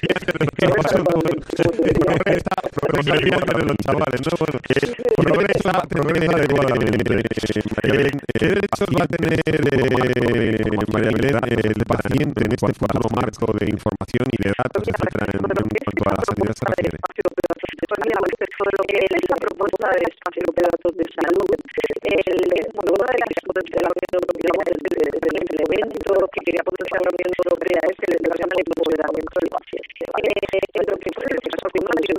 Progresa de los chavales, ¿no? Progresa, progresa adecuadamente. ¿Qué derechos va a tener María Belén el paciente en este futuro marco de información y de datos, etcétera, en cuanto a la sanidad se refiere? todo lo que es la propuesta del espacio de datos de salud. El, bueno, una de las cosas de la Unión Europea del evento que quería potenciar la Unión Europea es el desarrollo del empoderamiento del paciente. En lo que son los usos primarios,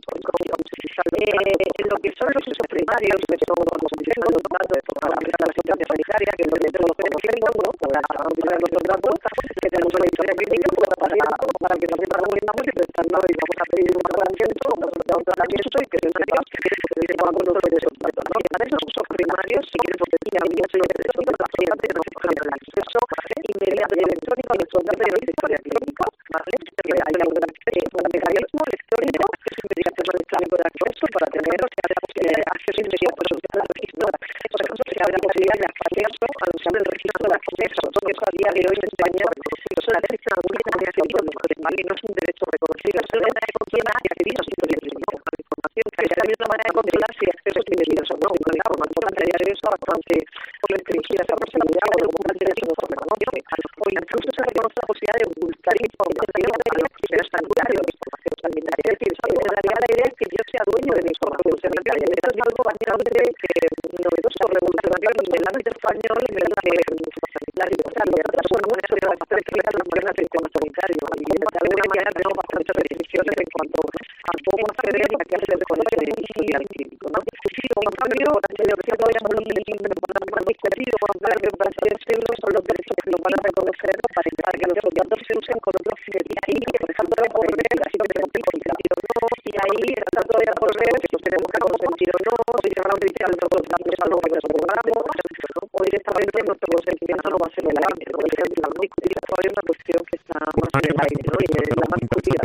en lo que son los usos primarios, que son los diciendo los datos para la asistencia sanitaria, que los dentro de los técnicos, ¿no? Para utilizar los datos, que tenemos una historia clínica para que nos recomendamos y prestarnos y vamos a pedir un tratamiento, vamos a dar un tratamiento y que se entrega que se va con nosotros de esos datos, ¿no? Y para esos usos primarios, si quieres potenciar mucho y eso, el paciente no tiene el acceso inmediato y electrónico a nuestros datos de historia clínica, ¿vale? Hay un mecanismo electrónico que es un mecanismo electrónico de acceso para tener acceso inmediato a los registros. Por ejemplo, se abre la posibilidad de acceso a los del registro de acceso, todo eso a día de hoy en España solamente es una única comunicación, ¿vale? No es un derecho reconocido, solo es una acceso a historia clínica. Que es la misma manera de controlar si acceso es indebido o no. Por lo importante de eso, bastante restringida esa posibilidad de ocupar derechos de forma económica. O incluso se reconoce la posibilidad de ocultar información a los criterios sanitarios de información sanitaria. Es decir, me daría la idea que yo sea dueño de mi información sanitaria. Eso es algo bastante novedoso, revolucionario en el ámbito español y en el que la libertad de las personas es bastante clara en las normas de información sanitaria. Y de alguna manera tenemos bastantes restricciones en cuanto a cómo acceder a que se desconoce de sí al clínico, ¿no? En cambio, lo que todavía no lo más discutido, para que para decirlo, son los derechos que nos van a reconocer para que los datos se usen con otros criterios, que por ejemplo de correr, así que tenemos que sentido no, y ahí el dato de correr, que pues tenemos que consentir o no, si se van a utilizar los datos de salud que nos programamos, o directamente nuestro consentimiento no va a ser el aire, por ejemplo, no discutir todavía una cuestión que está más en el aire, ¿no? Y la más discutida.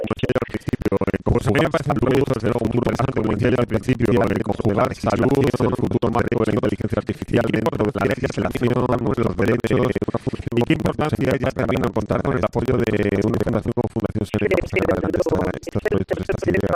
Como se me parece un proyecto desde luego muy interesante, como decía yo al principio, el conjugar salud, el futuro marco de la inteligencia artificial dentro de la legislación, nuestros derechos, y qué importancia hay también en contar con el apoyo de una fundación como Fundación Seneca para sacar adelante estos proyectos, estas ideas.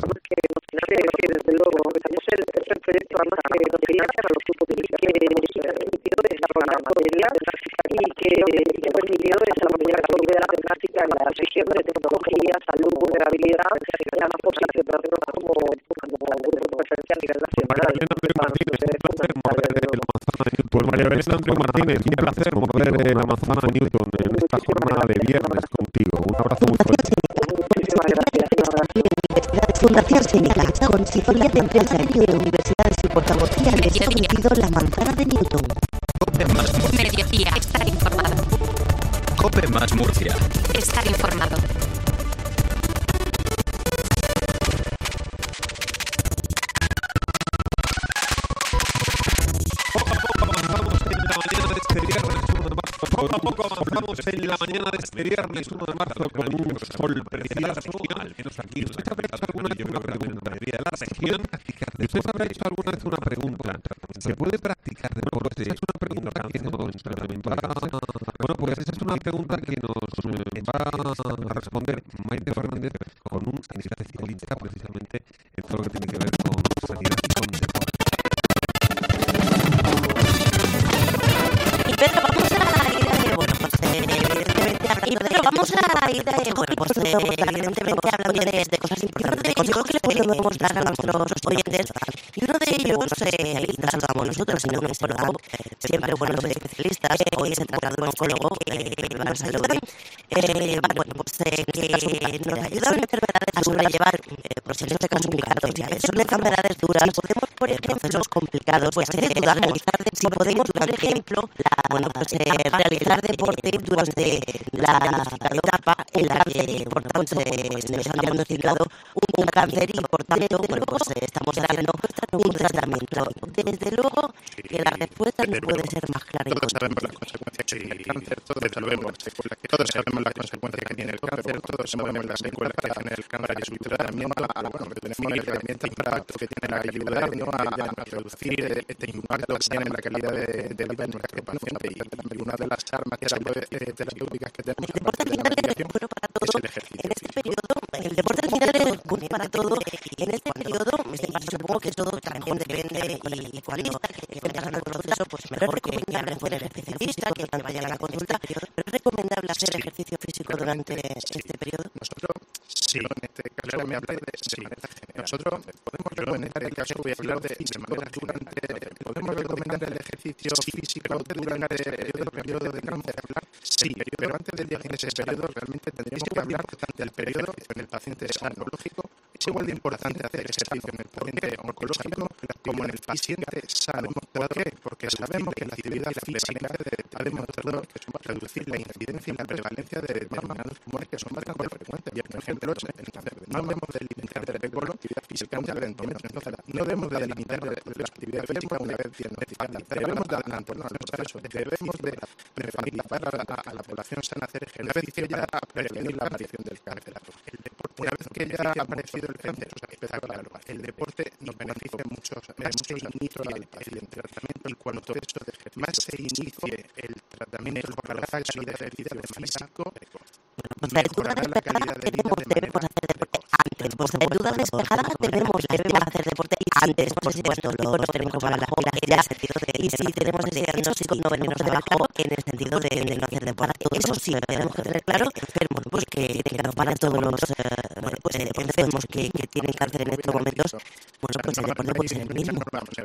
Que desde luego, estamos el tercer proyecto además que nos financia a los grupos que ha permitido desarrollar podería y que ha permitido desarrollar la podería de práctica en la región de tecnología, salud, vulnerabilidad, la más posible para hacerlo como grupo referencial a nivel nacional. Pues María Belén Andreu Martínez, un placer mover la manzana de Newton en esta jornada de viernes contigo. Un abrazo muy fuerte. Muchísimas gracias. Fundación Seneca, consultoría de empresas de universidades y portavocía les ha emitido la manzana de Newton. Cope más Mediodía, estar informado. Cope más Murcia. Estar informado. Poco a poco avanzamos en la mañana de este viernes uno de marzo con un sol precioso, al menos aquí. ¿Usted habrá hecho alguna vez una pregunta? De la región, ¿usted habrá hecho alguna vez una pregunta? ¿Se puede practicar deporte? Esa es una pregunta que nos va... Bueno, pues esa es una pregunta que nos va a responder Maite Fernández con un especialista precisamente en todo lo que tiene que ver con sanidad y con deporte. Y Pedro, vamos a ir a... Bueno, pues evidentemente hablando de... Vamos a ir a... Bueno, pues evidentemente hablando de, de cosas importantes, de consejos que le podemos dar a nuestros oyentes. Y uno de ellos, eh, y no solo damos nosotros, sino que bueno, siempre buenos especialistas, hoy se trata de un oncólogo que nos ayuda, eh, bueno, pues eh, que nos ayuda a enfermedades a sobrellevar eh, procesos complicados. Son enfermedades duras, podemos por procesos complicados, pues hacer dudar, realizar, si podemos, por ejemplo, la, bueno, pues eh, realizar deporte durante la etapa en la que, por tanto, se nos han diagnosticado un cáncer y por tanto, bueno, pues eh, estamos haciendo un tratamiento. Desde luego que la respuesta no puede ser más clara. Todos sabemos las consecuencias que tiene el cáncer, todos sabemos, todos sabemos las consecuencias que tiene el cáncer, todos sabemos las secuelas que tiene el cáncer y su tratamiento, bueno, tenemos herramientas y impactos que tienen a ayudarnos a, a reducir este impacto que tiene en la calidad de, de vida de nuestra paciente y una de las armas terapéuticas que tenemos aparte de la medicación es el ejercicio. En este periodo, el deporte al final es bueno para todo. En este periodo, supongo que todo también depende y cuando estén pasando el proceso, pues mejor que hablen con el especialista, que vayan a la consulta, pero es recomendable hacer ejercicio físico durante este periodo. Nosotros, sí, en este caso me habláis de sí. Nosotros podemos recomendar el caso, voy a hablar de, de manera durante, podemos recomendar el ejercicio físico durante el periodo de cáncer. Sí, pero antes de llegar a ese periodo realmente tendríamos que hablar del periodo en el paciente sano. Lógico, es igual de importante hacer ejercicio en el paciente oncológico como en el paciente sano. ¿Por qué? Porque sabemos que la actividad física ha demostrado reducir la incidencia y la prevalencia de determinados tumores que son bastante frecuentes. Por ejemplo, el cáncer de mama, no debemos delimitar el colon actividad física una vez entonces no debemos de delimitar la actividad física una vez diagnosticada. Debemos de adelantarnos a eso. Debemos de facilitar a, a, a la población sana hacer ejercicio ya a prevenir la aparición del cáncer. El deporte, una vez que ya ha aparecido el cáncer, o sea, está claro, el deporte nos beneficia en muchos, en muchos ámbitos al paciente. Y cuanto más se inicie el tratamiento por la fase de ejercicio físico, mejorará la calidad de vida de debemos hacer deporte antes. Pues de duda despejada debemos hacer deporte antes. Por supuesto, luego nos tenemos que las pilas y si tenemos ese diagnóstico no venimos de bajo en el sentido de, de no hacer deporte. Eso sí, tenemos que tener claro enfermos, pues que, que nos van a todos los eh, pues, eh, enfermos que, que tienen cáncer en estos momentos, bueno, pues el deporte puede ser el mismo.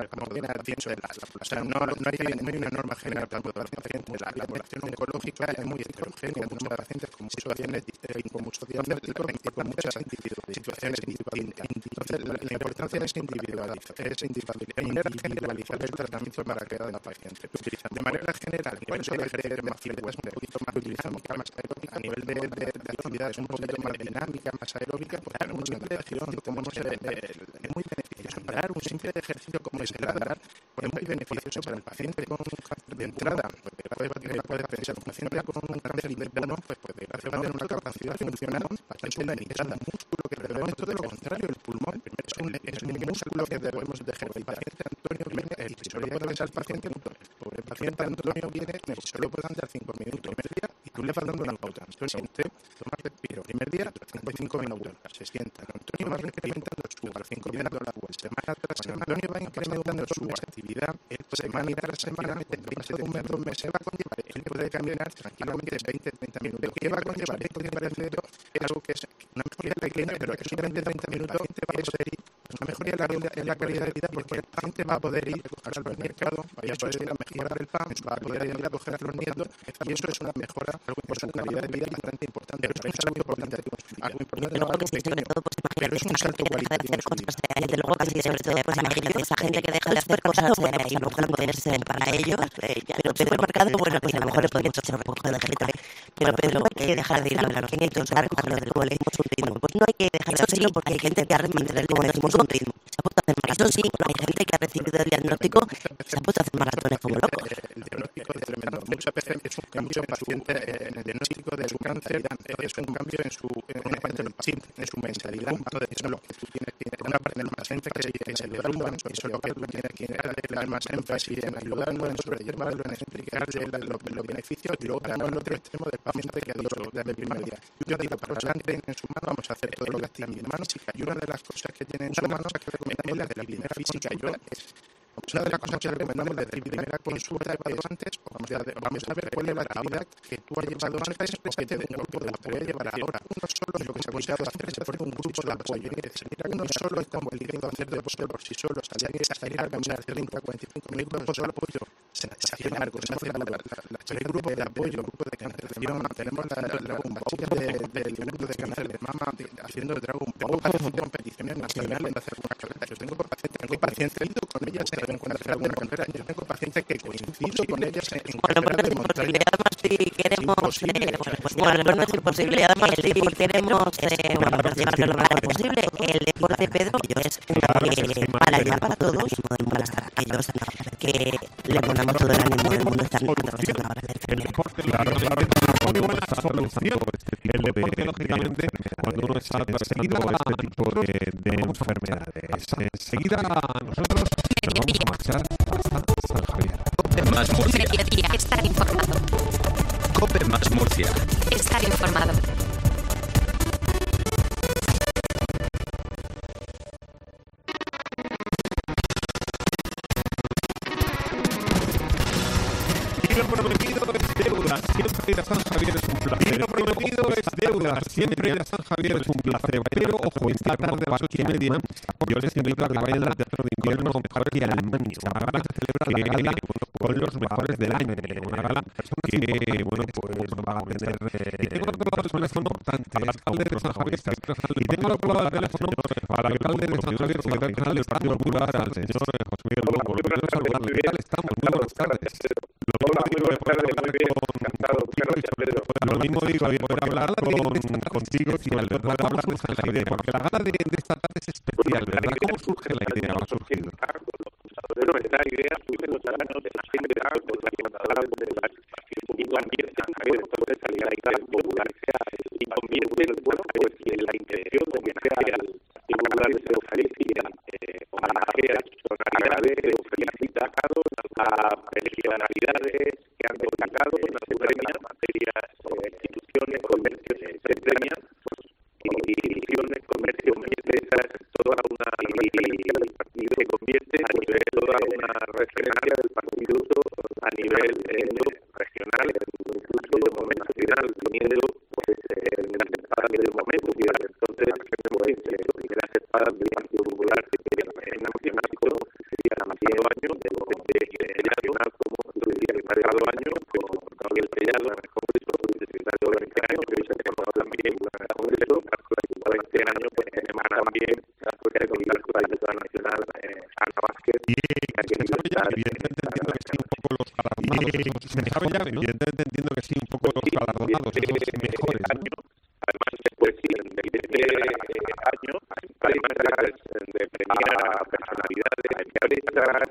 O sea, no, no, hay, no hay una norma general para todos los pacientes. La, la población oncológica es muy heterogénea. Tenemos pacientes con muchos con muchos diagnósticos y con muchas situaciones distintas. Entonces, la, la importancia es individualizar, es individualizar el tratamiento para cada paciente. De manera general, ¿cuáles son las ejercicios más frecuentes? Un poquito más utilizamos más aeróbica a nivel de, de, de actividades un poquito más dinámica, más aeróbica. Pues claro, un simple ejercicio como es, es muy beneficioso. Dar un simple ejercicio como es el ladrar es muy beneficioso para el paciente con un cáncer de entrada. Puede, puede pensar, un paciente con un cáncer interno, pues puede tener una capacidad funcional bastante limitada. Un músculo que debemos, todo lo contrario, el pulmón es un, es un músculo que debemos de ejercitar. El paciente Antonio viene, y solo puede pensar el paciente, el paciente Antonio viene, y solo puede andar cinco minutos y tú le vas dando una pauta. Antonio, usted toma respiro. Primer día, treinta y cinco minutos. Se sienta. Antonio va incrementando su cinco minutos la vuelta. Semana tras semana, Antonio va incrementando su actividad. Semana tras semana, veinte, un mes, dos meses, va a conllevar. Él puede caminar tranquilamente veinte, treinta minutos. ¿Qué va a conllevar? Esto que parece es algo que es una mejoría pequeña, pero que solamente treinta minutos va a poder ir. Una mejoría en la calidad de vida porque el paciente va a poder ir al supermercado, va a poder ir a mejorar el pan, va a poder ir a coger a los nietos, y eso es una mejora por su calidad de vida bastante importante. Pero es algo importante, algo importante, no algo pequeño, pero es un salto cualitativo. Desde luego que sí, sobre todo, pues imagínate esa gente que deja de hacer cosas y a lo mejor no tenerse para ellos, pero supermercado, bueno, pues a lo mejor le podemos echar un poco de gente, pero Pedro, no hay que dejar de ir a los nietos, a recogerlos del cole, pues no hay que dejar de hacerlo porque hay gente que ha recibido, como decimos, un ritmo. Se ha puesto a hacer maratones, sí, hay gente que ha recibido el diagnóstico y se ha puesto a hacer maratones como locos. El diagnóstico es tremendo. Muchas veces es un cambio paciente en el diagnóstico de su cáncer, es un cambio en su, en su mentalidad. Eso es lo que tú tienes que una parte del paciente que se le da un eso es lo que tú tienes que dar más énfasis en ayudarlo, en sobrellevarlo, en explicarle los beneficios y luego tenemos el otro extremo del paciente que ha dicho desde el primer día. Yo digo, para adelante en su mano vamos a hacer todo lo que está en mi mano y una de las cosas que tiene en su mano es que recomendamos la de la primera física. Yo una de las cosas que recomendamos desde la primera consulta que antes, vamos a, vamos a ver cuál es la actividad que tú has llevado antes o que te den un grupo de apoyo a llevar ahora. Uno solo es lo que se ha aconsejado hacer es hacer un grupo de apoyo. Es decir, uno solo está eligiendo hacer deporte por sí solo, salir, salir a caminar treinta, cuarenta y cinco minutos solo apoyo. Se hace largo, se hace largo. Hay grupos de apoyo, grupos de cancelación, tenemos la Dragon Ball del grupo de cáncer de mama haciendo Dragon Ball, haciendo competiciones nacionales, hacer una carrera. Yo tengo pacientes, tengo pacientes con ellas cuando hacer alguna carrera, yo tengo pacientes que coincido con ellas en bueno, pues no es imposible, además si queremos, eh, bueno, pues no es imposible, además si queremos, eh, bueno, pues llevarlo lo más posible, el deporte, Pedro, es una para ayudar para todos, para estar aquellos que le ponemos todo el ánimo del mundo, están trabajando ahora de el deporte, claro, claro, es una muy buena solución. El deporte, lógicamente, cuando uno está perseguido a este tipo de, de enfermedades. Enseguida nosotros nos vamos a marchar hasta San Javier. Cope más Murcia. Mediodía, estar informado. Cope más Murcia. Estar informado. Y lo prometido es deuda, siempre ir a San Javier es un placer. Lo prometido es deuda, siempre ir a San Javier es un placer. Pero, ojo, esta tarde a las ocho y media, yo les invito a que vayan al Teatro de Invierno Parque Almansa, una gala que celebra la gala con los mejores del año. Una gala que, bueno, pues va a tener... Eh, y tengo al otro lado el teléfono importante, al alcalde de San Javier, y tengo al otro lado el teléfono al alcalde de San Javier, secretario general del Partido Popular, al señor José Miguel Longo. Lo quiero saludarle. ¿Qué tal estamos? Muy buenas tardes. Lo mismo digo de poder hablar con Lo mismo digo de poder hablar con contigo y al poder hablar de San Javier, porque la gala de, de esta tarde es especial, ¿verdad? ¿Cómo surge la idea? ¿Va surgiendo? Bueno, esta idea surge en los años de la gente de algo, la que mandaba de las y convierte San Javier entonces a la idea popular y convierte, bueno, pues la intención de que sea el popular se ofrecía a aquellas personalidades que ofrecían a personalidades que han destacado en las premias, materias, instituciones, comercios, se premian y instituciones, comercios, empresas, toda una liga del partido se convierte a nivel toda una referencia del partido a nivel regional, incluso de momento final, teniendo pues las espadas del momento y entonces las espadas del Partido Popular en nacional como sería el pasado año de nacional como sería el pasado año con Gabriel Tellado en el Congreso, el secretario de veinte años, que hoy se formó también en el Congreso, veinte años pues tenemos también la Sociedad de la Diputada Nacional Ana Vázquez y evidentemente entiendo que sí un poco los galardonados, se sabe ya, evidentemente entiendo que sí un poco los galardonados, esos mejores años. Además, pues sí, de este año, además de premiar a personalidades, a empresas,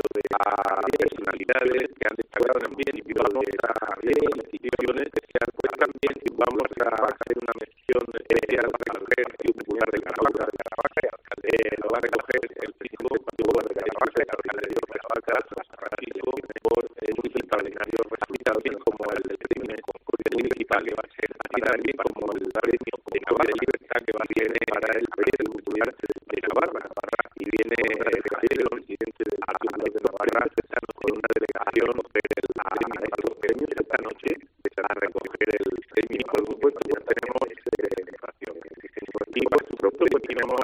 a personalidades que han destacado también y vamos a instituciones especiales, pues también vamos a hacer una mención especial para el Partido Popular de Caravaca, de Caravaca, lo va a recoger el príncipe Partido de Caravaca, el alcalde de Caravaca, Francisco, por el municipal de Nario, también como el premio municipal que va a ser así también como el premio de Navarra Libertad que va a viene para el Partido Popular de Navarra y viene el presidente del Partido de Navarra con una delegación del premio a los premios esta noche a recoger el premio. Por supuesto ya tenemos educación y por supuesto pues tenemos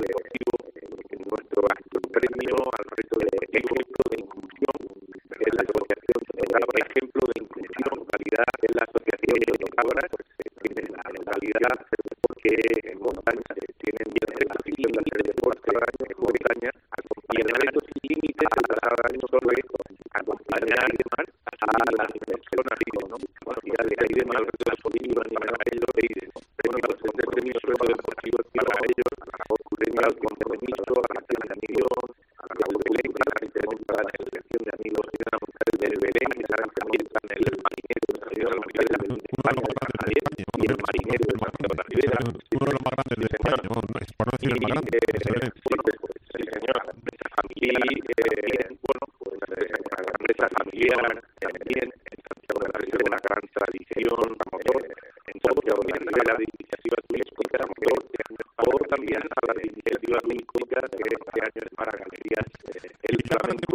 nuestro premio al resto de éxito de inclusión en la asociación por ejemplo de inclusión calidad en la asociación de Cabra pues tiene la localidad porque en montaña tienen bien reconocido la serie de deportes cada año en Bretaña y en estos límites cada año sobre acompañar y demás a las personas ¿no? ya de ahí de mal resto de las políticas para ellos de ir premio a los premios suelo deportivos para ellos premio al compromiso a la acción de amigos a la Belén a la selección de amigos y una mujer del Belén que se también en el marinero de la Ribera y el marinero de la Ribera uno de los más grandes de España por no decir el más grande sí señor esa familia bueno pues la empresa familiar también en Santiago de la Ribera una gran tradición en Santiago de la Ribera de iniciativas turísticas o también a las iniciativas turísticas que este año es para galerías el flamenco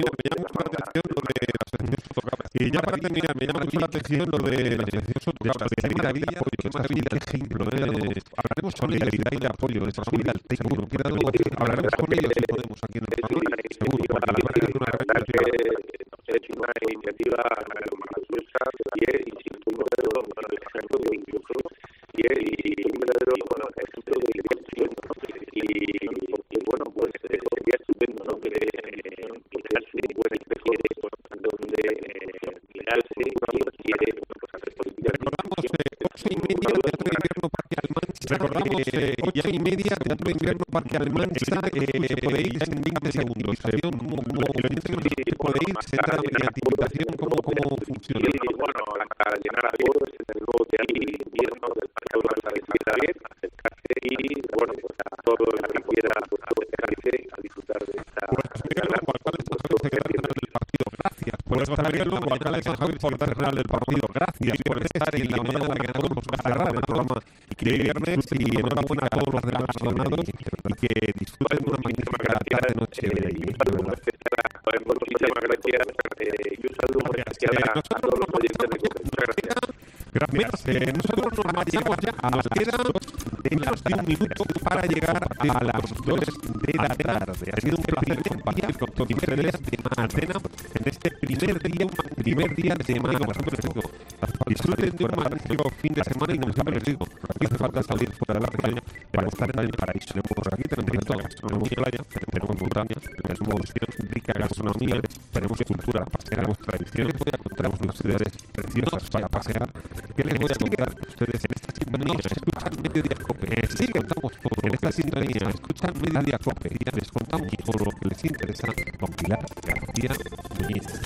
y ya para terminar me llama mucho la atención lo de la sección Sotocabras qué maravilla, qué maravilla, qué ejemplo ¿eh? Hablaremos con solidaridad y de apoyo de esta familia seguro, hablaremos con ellos si podemos aquí en el programa seguro, porque la verdad es una gran iniciativa una iniciativa maravillosa y es un verdadero ejemplo de inclusión y es un verdadero ejemplo de inclusión y bueno pues sería estupendo ¿no? que crearse una buena especie de donde crearse y quiere hacer política. Recordamos ocho y media Teatro de Invierno Parque Almansa recordamos ocho y media Teatro de Invierno Parque Almansa podéis en veinte segundos podéis entrar mediante invitación cómo funciona. Bueno, para llenar a todos en el nuevo Teatro de Invierno del Parque Almansa de Ciudad acercarse y bueno pues a todos los que quieran acercarse a disfrutar de esta gracias por estar bien luego alcalde de San Javier, secretario general del partido, gracias por estar en la mañana que nos vamos a cerrar el programa que viernes y enhorabuena a todos los demás donados y que disfruten de una magnífica tarde noche de ahí. Muchísimas gracias y un saludo muy especial a todos los oyentes de Cope. Muchas gracias. Gracias. Eh, nosotros nos marchamos ya. Nos queda menos de un minuto para llegar a las dos de la tarde. Ha sido un placer compartir con todos ustedes de Antena en este primer día, primer día de semana. Por ejemplo, les digo, disfruten de un magnífico fin de semana y como siempre les digo, aquí hace falta salir fuera de la región para estar en el paraíso. Tenemos aquí, tenemos toda la gastronomía, playa, tenemos montaña, tenemos rica gastronomía, tenemos cultura, tenemos tradiciones, tenemos unas ciudades preciosas para pasear. ¿Qué les voy a contar a ustedes en esta sintonía? Escuchan Mediodía Cope. Sí, contamos todo. En esta sintonía escuchan Mediodía Cope y ya les contamos todo lo que les interesa con Pilar García Muñiz.